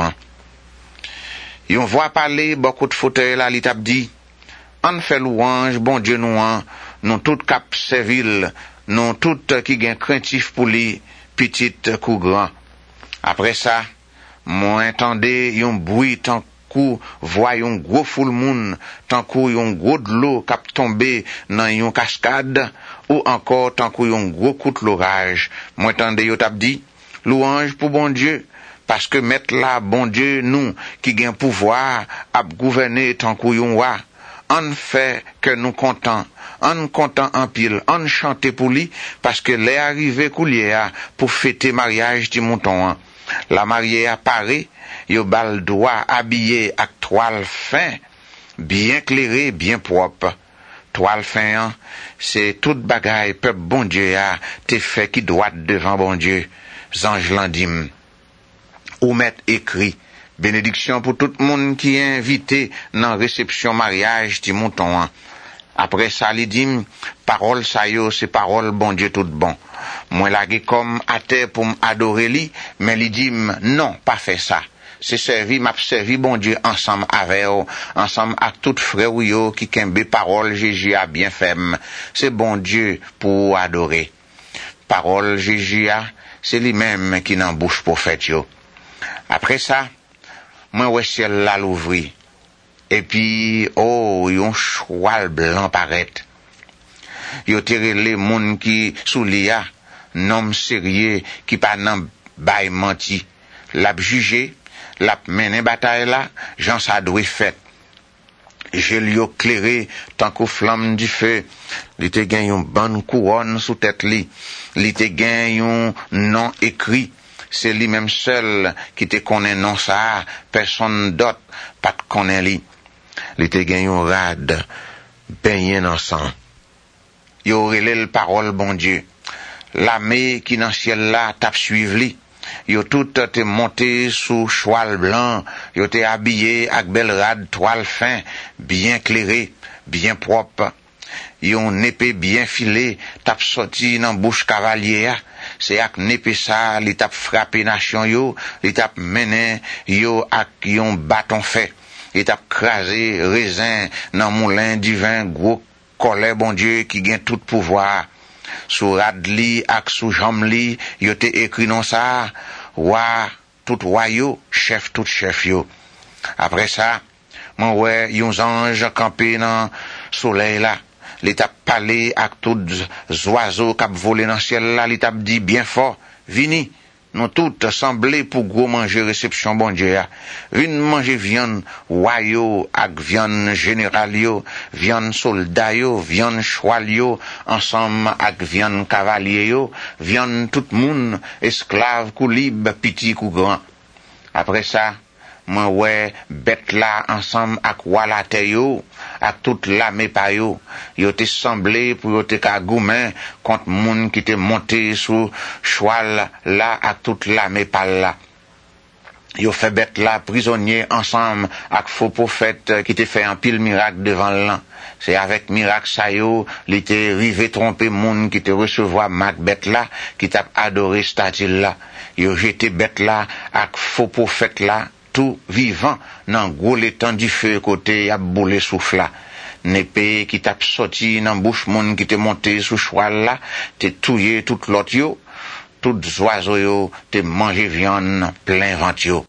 Yon voit parler beaucoup de fauteuils là, li t'a dit, on fait louange, bon Dieu nous tout cap servil, nous tout qui gen craintif pour lui, petite ou grand. Après ça, moi entendais yon bruit tant coup voit yon gros foule moun, tant coup yon gros de l'eau cap tomber dans yon cascade, ou encore tant coup yon gros coup de l'orage. Moi entendais yo t'a dit, louange pour bon Dieu, parce que mettre là, bon Dieu, nous, qui gain pouvoir, à gouverner tant qu'on yon wa, on fait que nous content en pile, on chante pour lui, parce que l'est arrivé coulier pour fêter mariage du mouton. La mariée apparaît, yo bal droit habillé avec toile fin, bien clairé, bien propre. Toile fin, c'est toute bagaille, peuple bon Dieu te fait qui doit devant bon Dieu. Zange landim. Ou mettre écrit, bénédiction pour tout le monde qui est invité dans réception mariage du mouton. Après ça, il dit, parole ça yo, c'est parole bon Dieu tout bon. Moi lagé comme à terre pour m'adorer lui, mais il dit, non, pas fait ça. C'est servi, m'a servi bon Dieu ensemble avec eux, ensemble avec tout frère yo qui kembe parole Jésus a bien ferme. C'est bon Dieu pour adorer. Parole Jésus a, c'est lui-même qui n'en bouche prophète yo. Après ça, moi ouais ciel là l'ouvri. Et puis oh, yon choual blanc paraît. Yo tere les moun qui sous lia, nom sérieux qui pas nan bay menti. L'a jugé, l'a mené bataille là, Jean ça doit fait. Je lui ai clairé tant qu'aux flammes du feu. Il te gagne une bonne couronne sous tête li. Il te gagne un nom écrit. C'est lui-même seul qui te connaît non ça, personne d'autre pas te connaît lui. Il te gagne un rad, baigné dans sang. Il aurait le parole bon Dieu. L'armée qui dans ciel là tape suivre lui. Yo tout te monté sous cheval blanc, yo te habillé avec belle rade toile fin, bien clairé, bien propre. Yo une épée bien filée, tape sorti dans bouche cavalier. C'est avec épée ça, li tape frappé nation yo, li tape mené yo avec yon bâton fait. Li tape crasé raisin dans moulin divin gros collet bon Dieu qui gagne tout pouvoir. Sous radli ak sous jamli, yo te écrit non ça, wa tout roi yo, chef tout chef yo. Après ça, mon ouais, yon ange campé dans soleil là, li tap parlé ak tout oiseaux k'ap volé dans ciel là, li tap dit bien fort, vini, nous toutes semblés pour gros manger réception bon Dieu. Vin manger viande royaux ak viande général yo, viande soldat yo, viande cheval yo, ensemble ak viande cavalier yo, viande tout moun, esclave kou libre, petit kou grand. Après ça, moi ouais, bête là ensemble ak wala te yo, ak tout l'armée pa yo te semblé pour yo te ka goumen contre moun qui te monté sous cheval là ak tout l'armée pa là. Yo fait bête là prisonnier ensemble ak faux prophète qui te fait un pile miracle devant l'an. C'est avec miracle ça yo, li te rivé tromper moun qui te recevoir mak bête là, qui t'a adoré statue là. Yo jeté bête là ak faux prophète là, tout vivant dans gros l'étang du feu côté a boulé souffle là. N'épée qui t'a sorti dans bouche moun qui te monté sous cheval là, te touillé toute l'autre yo, tout oiseaux yo, te mangé viande plein ventre yo.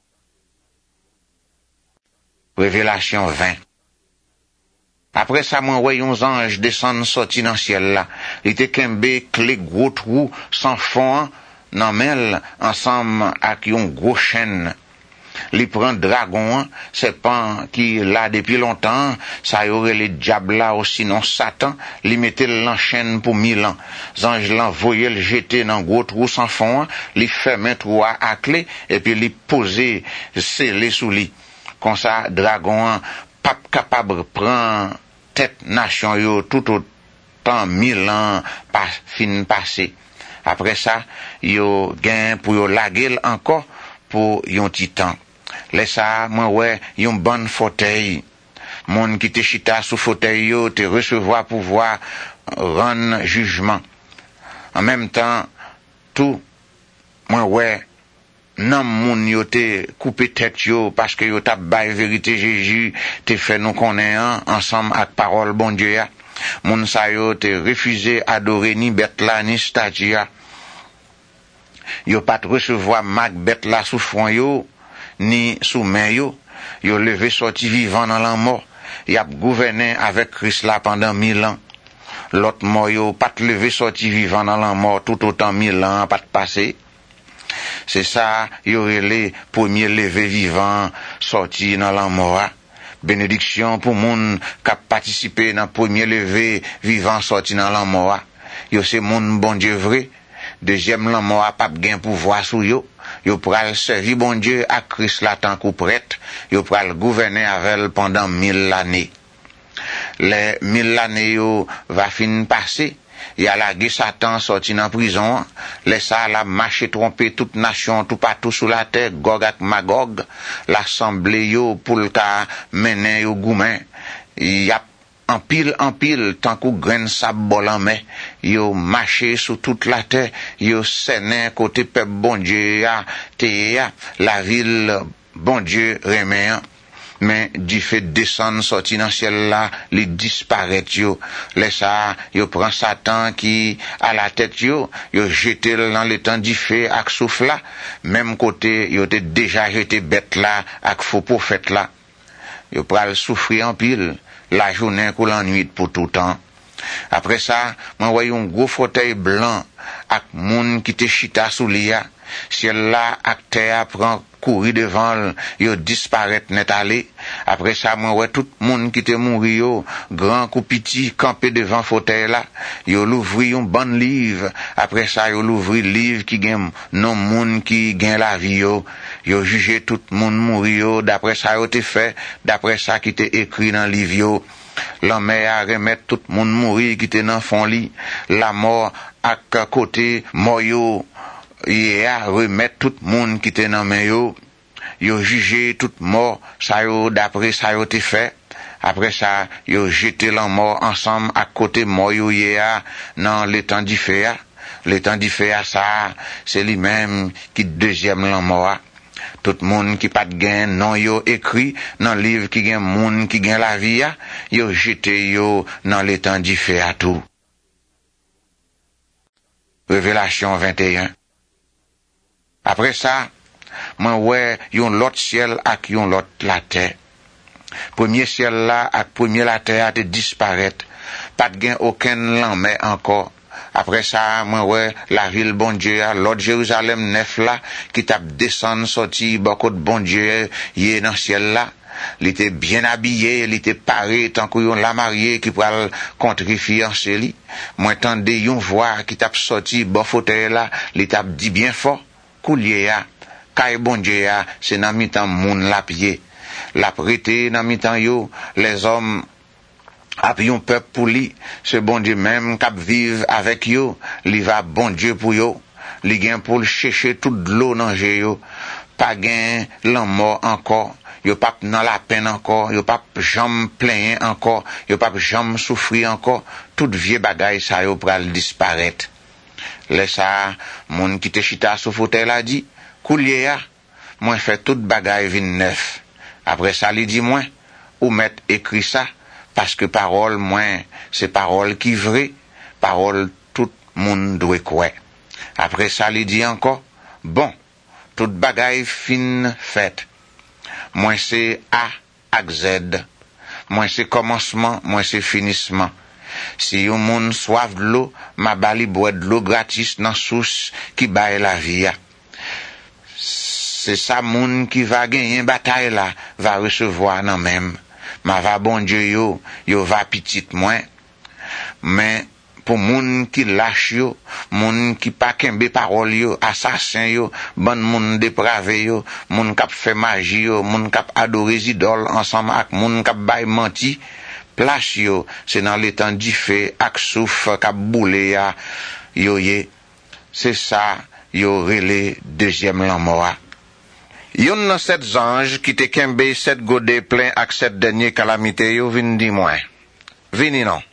Révélation 20. Après ça, moi, ouais, yon ange descend sorti dans le ciel là. Il te kembe clé gros trou sans fond, nan mel, ensemble avec yon gros chêne. Li prend dragon, serpent qui là depuis longtemps, ça y aurait les diables là aussi non Satan, li mettait l'enchaîne pour 1000 ans. Ange l'envoyait le jeter dans gros trou sans fond, li fermait trou à clé et puis li poser scellé sous lui. Comme ça dragon pas capable prendre tête nation yo tout autant 1000 ans pas fin passé. Après ça, yo gain pour yo laguer encore pour yon titan. Laisse ça, moi ouais, yon bon fauteuil. Moun qui te chita sous fauteuil yo te recevoir pouvoir rendre jugement. En même temps, tout, moi ouais, nan moun yo te coupé tête yo parce que yo t'a bail vérité Jésus te fait nous connaître ensemble avec parole bon Dieu ya. Moun sa yo te refusé adorer ni bête là ni statue ya. Yo pas recevoir mag bête là sous front yo ni sous main yo. Yo levé sorti vivant dans la mort. Y a gouverné avec Christ là pendant 1000 ans. L'autre mort yo pas levé sorti vivant dans la mort tout autant 1000 ans pas passé. C'est ça, y aurait les premiers levés vivants sortis dans la mort. Bénédiction pour moun qui a participé dans premier levé vivant sorti dans la mort. Yo c'est moun bon Dieu vrai. Deuxième la mort pas gain pouvoir sur yo. Yo pral servir bon Dieu à Christ là tant qu'ou prête. Yo pral gouverner avec pendant 1000 années. Les 1000 années yo va fin passer. Y a la guerre Satan sorti dans prison, laisse ça la marcher tromper toute nation tout partout sur la terre, Gog ak Magog, l'assemblée yo pour le cas mener yo goumen. Y a en pile tant qu'ou grain sable bol en main, yo marcher sur toute la terre, yo séné côté peuple bon Dieu ya, la ville bon Dieu remet. Mais du fait descendre sorti dans ciel là, les disparaît yo. Laisse ça, yo prend Satan qui à la tête yo jeté dans le temps du fait avec souffle là, même côté yo te déjà jeté bête là avec faux prophète là. Yo pral souffrir en pile, la journée ou la nuit pour tout temps. Après ça, moi voyons un gros fauteuil blanc avec moun qui te chita sous lia. Ciel là ak terre prend courir devant yo disparaître net aller. Après ça moi ouais tout monde qui te mouri yo grand ou petit campé devant fauteuil là, yo l'ouvri un bon livre. Après ça yo l'ouvri livre qui gagne non monde qui gagne la vie yo jugé tout monde mouri yo d'après ça yo te fait d'après ça qui te écrit dans livre yo. L'homme a remettre tout monde mouri qui te dans fond lit, la mort à côté mort yo a remettre tout monde qui te dans main yo jugé tout mort ça yo d'après ça yo te fait. Après ça yo jeté la mort ensemble à côté mort yo dans l'étang du feu. L'étang du feu ça c'est lui-même qui deuxième la mort. Tout monde qui pas de gain non yo écrit dans livre qui gain monde qui gain la vie yo jeté yo dans l'étang du feu à tout. Révélation 21. Après ça, moi ouais, yon l'autre ciel ak yon l'autre la terre. Premier ciel là ak premier la terre a te disparaître. Pas de gain aucun lendemain encore. Après ça, moi ouais, la ville bon Dieu, l'autre Jérusalem neuf là qui t'a descendre sorti beaucoup de bon Dieu y est dans ciel là. Il était bien habillé, il était paré tant que yon la marié qui pral contre fiancé li. Moi tendez yon voix qui t'a sorti bon fauteuil là, il t'a dit bien fort. Koulier ya, kay bon Dieu ya, c'est nan mitan moun la pied. La prêté nan mitan yo, les hommes ap yon peuple pour li, c'est bon Dieu même k'ap vive avec yo, li va bon Dieu pour yo, li gen pour chercher toute l'eau nan jè yo, pas gen l'en mort encore, yo pas dans la peine encore, yo pas jam plaigner encore, yo pas jam souffrir encore, toute vieux bagaille ça yo pral disparaître. Laisse ça, moun qui te chita sous fauteuil a dit, Koulier ya, moi fait toute bagaille vin neuf. Après ça, il dit moi, ou mettre écrit ça, parce que parole moi, c'est parole qui vraie, parole tout moun doit croire. Après ça, il dit encore, bon, toute bagaille fin faite. Moi c'est A ak Z. Moi c'est commencement, moi c'est finissement. Si yon moun soif de l'eau, ma bali boit de l'eau gratis dans source qui baille la vie. C'est ça moun qui va gagner bataille là, va recevoir nan même. Ma va bon Dieu yo va petit moins. Mais pour moun qui lâche yo, moun qui pas kembe parole yo, assassin yo, bon moun dépravé yo, moun k'ap fait magie yo, moun k'ap adoré idole ensemble avec moun k'ap bay menti. Place yo, c'est dans l'étang du feu, ak souf, k'ap boule ya, yo ye. C'est ça, yo relé deuxième l'amour. Yon nan 7 anges qui te kembe 7 godé plein ak 7 dernier calamité yo vin di moi. Vini non.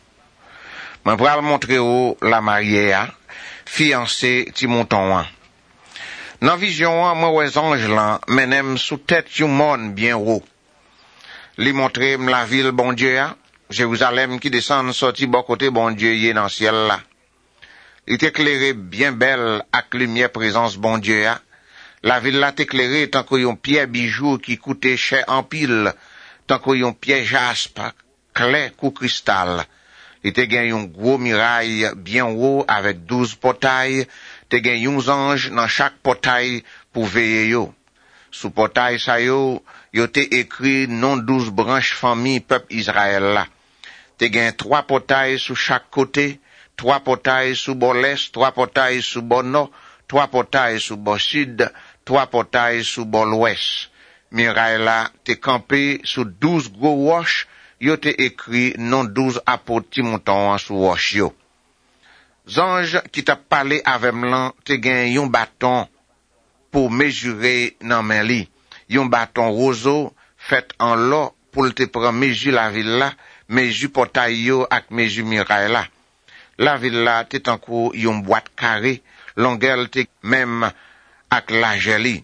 Moi pral montrer ou la mariée a, fiancé ti mouton an. Nan vision an, moi wè ange lan, menem sous tête yon moun bien haut. Li montre m la ville bon Dieu a, Jérusalem qui descend sorti bon côté bon Dieu yé dans ciel là. Il est éclairé bien belle avec lumière présence bon Dieu a. La ville là t'éclairé tant qu'on yon pierre bijou qui coûtait cher en pile, tant qu'on yon pierre jaspe, clair coup cristal. Il te gen yon gros muraille bien haut avec 12 portails, te gen yon ange dans chaque portail pour veiller yo. Sous portail sa yo te écrit non 12 branches famille peuple Israël là. Te gen 3 portails sous chaque côté, 3 portails sous bord l'est, 3 portails sous bord nord, 3 portails sous bord sud, 3 portails sous bord l'ouest. Muraille là te campé sous 12 gros roches, yo te écrit non 12 apôtres ti montant sous roche yo. Zange qui t'a parlé avec m'lan te gen yon bâton pour mesurer nan men li. Yon bâton roseau fait en l'or pour te prendre mesure la ville là, mesure portail yo ak mesure muraille là. La ville là te tankou yon boîte carré, longueur te même ak la jeli.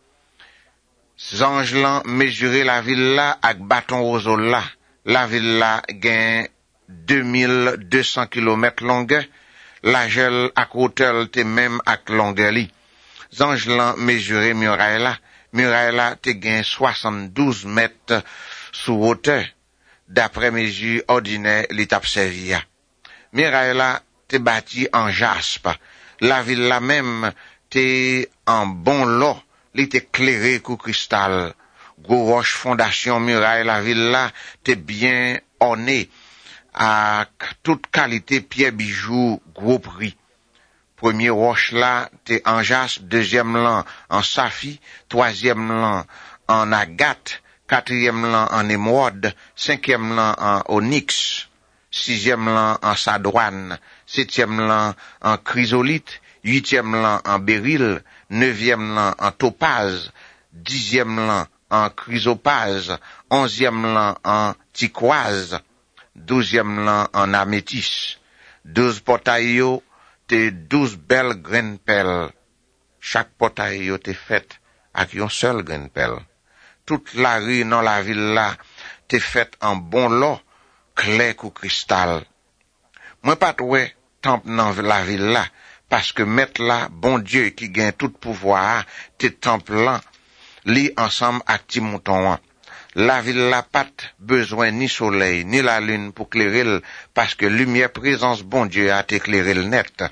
Zange lan mesurer la ville là ak bâton roseau là. La ville là gen 2200 km longueur, la gel ak hauteur te même ak longueur li. Zange lan mesurer muraille là te gen 72 mètres sous hauteur, d'après mesure ordinaire li tap servi ya. Muraille là te bâti en jaspe, la ville là même te en bon lot, li te éclairé kou cristal. Gros roche fondation muraille la ville là te bien orné avec toute qualité pierre bijoux gros prix. Premier roche là te en jaspe, deuxième lan en saphir, troisième lan en agate, quatrième lan en émeraude, cinquième lan en onyx, sixième lan en sadouane, septième lan en chrysolite, huitième lan en béryl, neuvième lan en topaz, dixième lan en chrysopase, 11e lan en turquoise, 12e lan en améthyste. 12 portails yo te 12 belles graines pelles. Chaque portail yo te fait avec une seule graine pelle. Toute la rue dans la ville là te fait en bon lot, clair ou cristal. Moi pas trouvé temple dans la ville là, parce que mettre là, bon Dieu qui gagne tout pouvoir, te temple là, li ensemble ak ti mouton. La ville la pat besoin ni soleil ni la lune pour clairer parce que lumière présence bon Dieu a t'éclairer le net.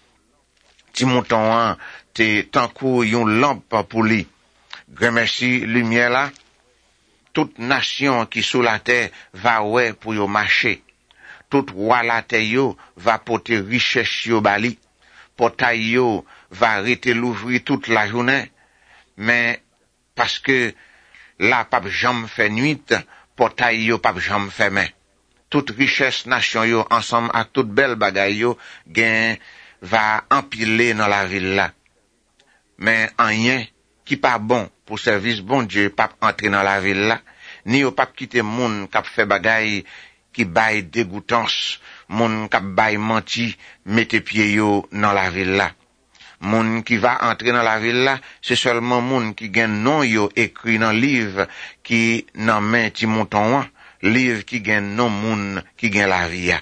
Ti mouton te tankou yon lampe pour li. Grand merci lumière là. Toute nation qui sous la terre va ouais pour yo marcher. Tout roi la terre yo va porter richesse yo bali. Portail yo va rester l'ouvrir toute la journée. Mais parce que la pape jam fait nuit, portail yo pape jam fait main. Toute richesse nation yo ensemble avec toute belle bagaille yo gen va empiler dans la ville là. Mais rien qui pas bon pour service bon Dieu pape entrer dans la ville là, ni yo pape quitter moun k'ap fait bagaille qui bail dégoûtance, moun k'ap bail menti, mette pied yo dans la ville là. Moun qui va entrer dans la ville là, c'est seulement moun qui gagne non yo écrit dans livre qui nan main ti mouton, livre qui gagne non moun qui gagne la vie.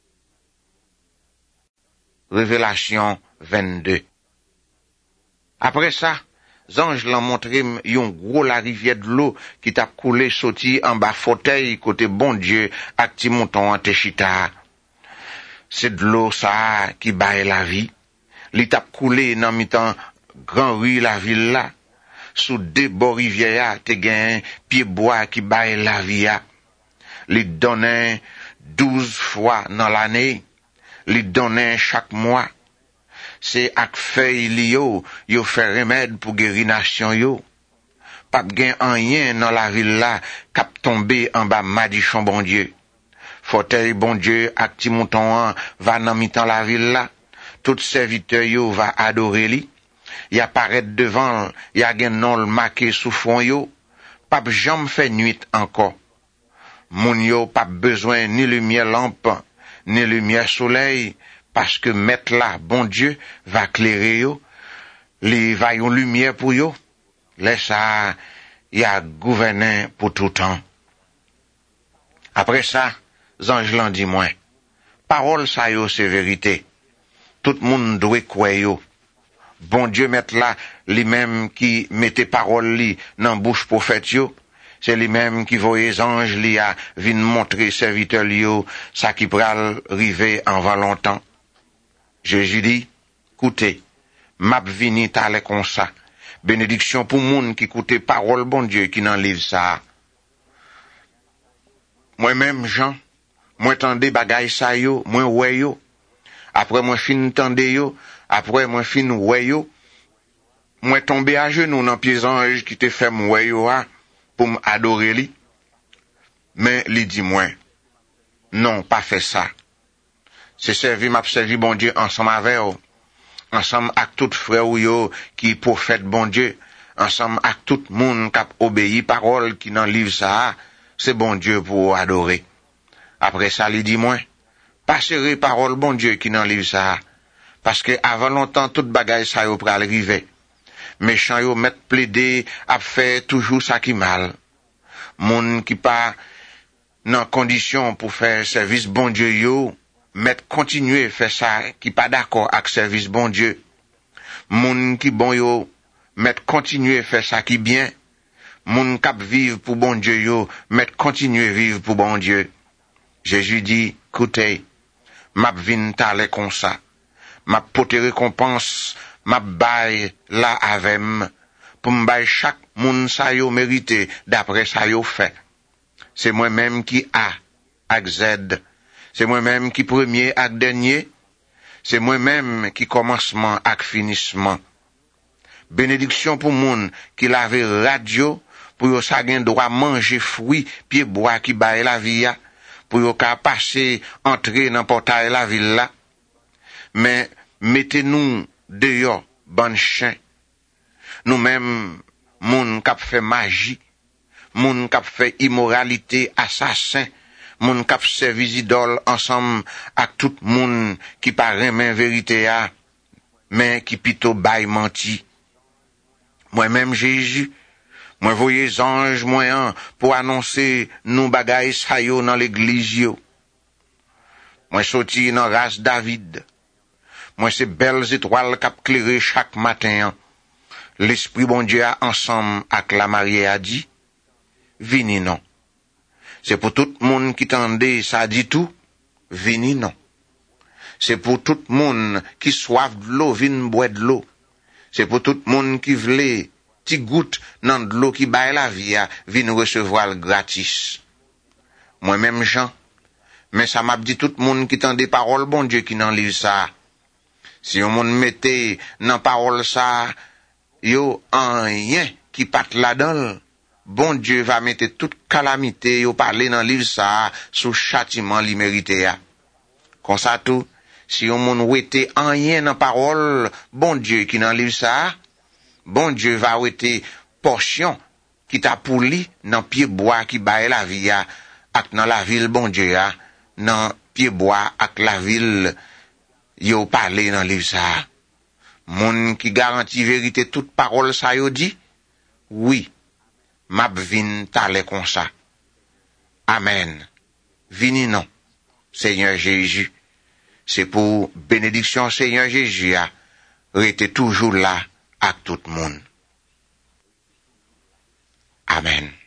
Révélation 22. Après ça, Zange l'ont montré yon gros la rivière de l'eau qui t'a coulé sorti en bas fauteuil côté bon Dieu ak ti mouton te chita. C'est de l'eau ça qui baille la vie. Li tap coulé nan mitan grand rue la ville là, sous deux bords rivière te gen pied bois qui baille la vie. Li donne 12 fois dans l'année, li donne chaque mois. C'est ak feuille li yo fait remède pour guérir nation yo. Pas gen rien dans la ville là k'ap tomber en bas madichon bon Dieu. Fauteuil bon Dieu ak ti mouton va nan mitan la ville là. Tout serviteur yo va adorer li. Y apparaît devant, y a gen non marqué sous fond yo. Pas jamais fait nuit encore. Moun yo pas besoin ni lumière lampe, ni lumière soleil, parce que mettre là, bon Dieu, va clairer yo. li va yon lumière pour yo, laisse ça, y a gouverné pour tout temps. Après ça, ange l'en dit moins. Parole ça yo, c'est vérité. Tout le monde doit croire yo. Bon Dieu met là, lui-même qui mettait parole li dans bouche prophète yo. C'est lui-même qui voyait ange li a vin montrer serviteur yo, ça qui pral river avant longtemps. Jésus dit, écoutez, m'a vini t'aller comme ça. Bénédiction pour moun qui écoute parole bon Dieu qui dans livre ça. Moi-même Jean, moi tendez bagay ça yo, moi ouais yo. Après moi fin tendez yo, après moi fin ouais yo. Moi tombé à genoux dans pieds ange qui te fait moi yo pour m'adorer li. Mais li dit moi non, pas fait ça. C'est m'a servi bon Dieu ensemble avec eux. Ensemble avec tout frère ou yo qui prophète bon Dieu, ensemble avec tout monde qui obéit parole qui dans livre ça, c'est bon Dieu pour adorer. Après ça, il dit moi, passerez parole bon Dieu qui dans livre ça, parce que avant longtemps toute bagaille ça yo pral arriver. Méchant yo met plaider à faire toujours ça qui mal. Moun qui pas dans condition pour faire service bon Dieu yo, mettre continuer faire ça qui pas d'accord avec service bon Dieu. Moun qui bon yo mettre continuer faire ça qui bien. Moun k'ap vivre pour bon Dieu yo mettre continuer vivre pour bon Dieu. Jésus dit, écoutez, m'a vinn t'aller comme ça. M'a pote récompense, m'a bail là avem pour m'bail chaque moun sa yo mérité d'après ça yo fait. C'est moi-même qui A avec Z. C'est moi-même qui premier ak dernier. C'est moi-même qui commencement ak finissement. Bénédiction pour moun qui lave radio, pour yo sa gen droit manger fruit, pied bois qui baille la vie ya, pour yo ka passer, entrer dans portail la ville là. Mais mettez-nous dehors, bon chien. Nous-mêmes, moun k'ap fait magie, moun k'ap fait immoralité, assassin, moun k'ap servi idole ensemble avec tout moun qui paraît men vérité a, mais qui pito bail menti. Moi-même Jésus, moi voyez ange moyen pour annoncer nous bagay sa yo dans l'église yo. Moi sorti dans race David. Moi c'est belles étoiles k'ap clairer chaque matin. L'esprit bon Dieu a ensemble avec la mariée a dit, vini non. C'est pour tout le monde qui tendait, ça dit tout, vini non. C'est pour tout le monde qui soif de l'eau, vin boire de l'eau. C'est pour tout le monde qui voulait, ti goutte dans de l'eau qui baille la vie, vin recevoir le gratis. Moi-même Jean, mais ça m'a dit tout le monde qui tendait parole bon Dieu qui n'en lit ça. Si on monde mettait dans parole ça, yo en rien qui pat là-dedans, bon Dieu va mettre toute calamité yo parler dans livre ça sous châtiment li mérité a. Comme ça tout, si on moun wete en rien dans parole bon Dieu qui dans livre ça, bon Dieu va wete portion qui t'a pour li dans pied bois qui baille la vie a, ak dans la ville bon Dieu a, dans pied bois ak la ville yo parler dans livre ça. Moun qui garantit vérité toute parole ça yo dit, oui, m'a vinn t'aller comme ça. Amen. Vini non, Seigneur Jésus. C'est pour bénédiction Seigneur Jésus a rete toujours là à tout le monde. Amen.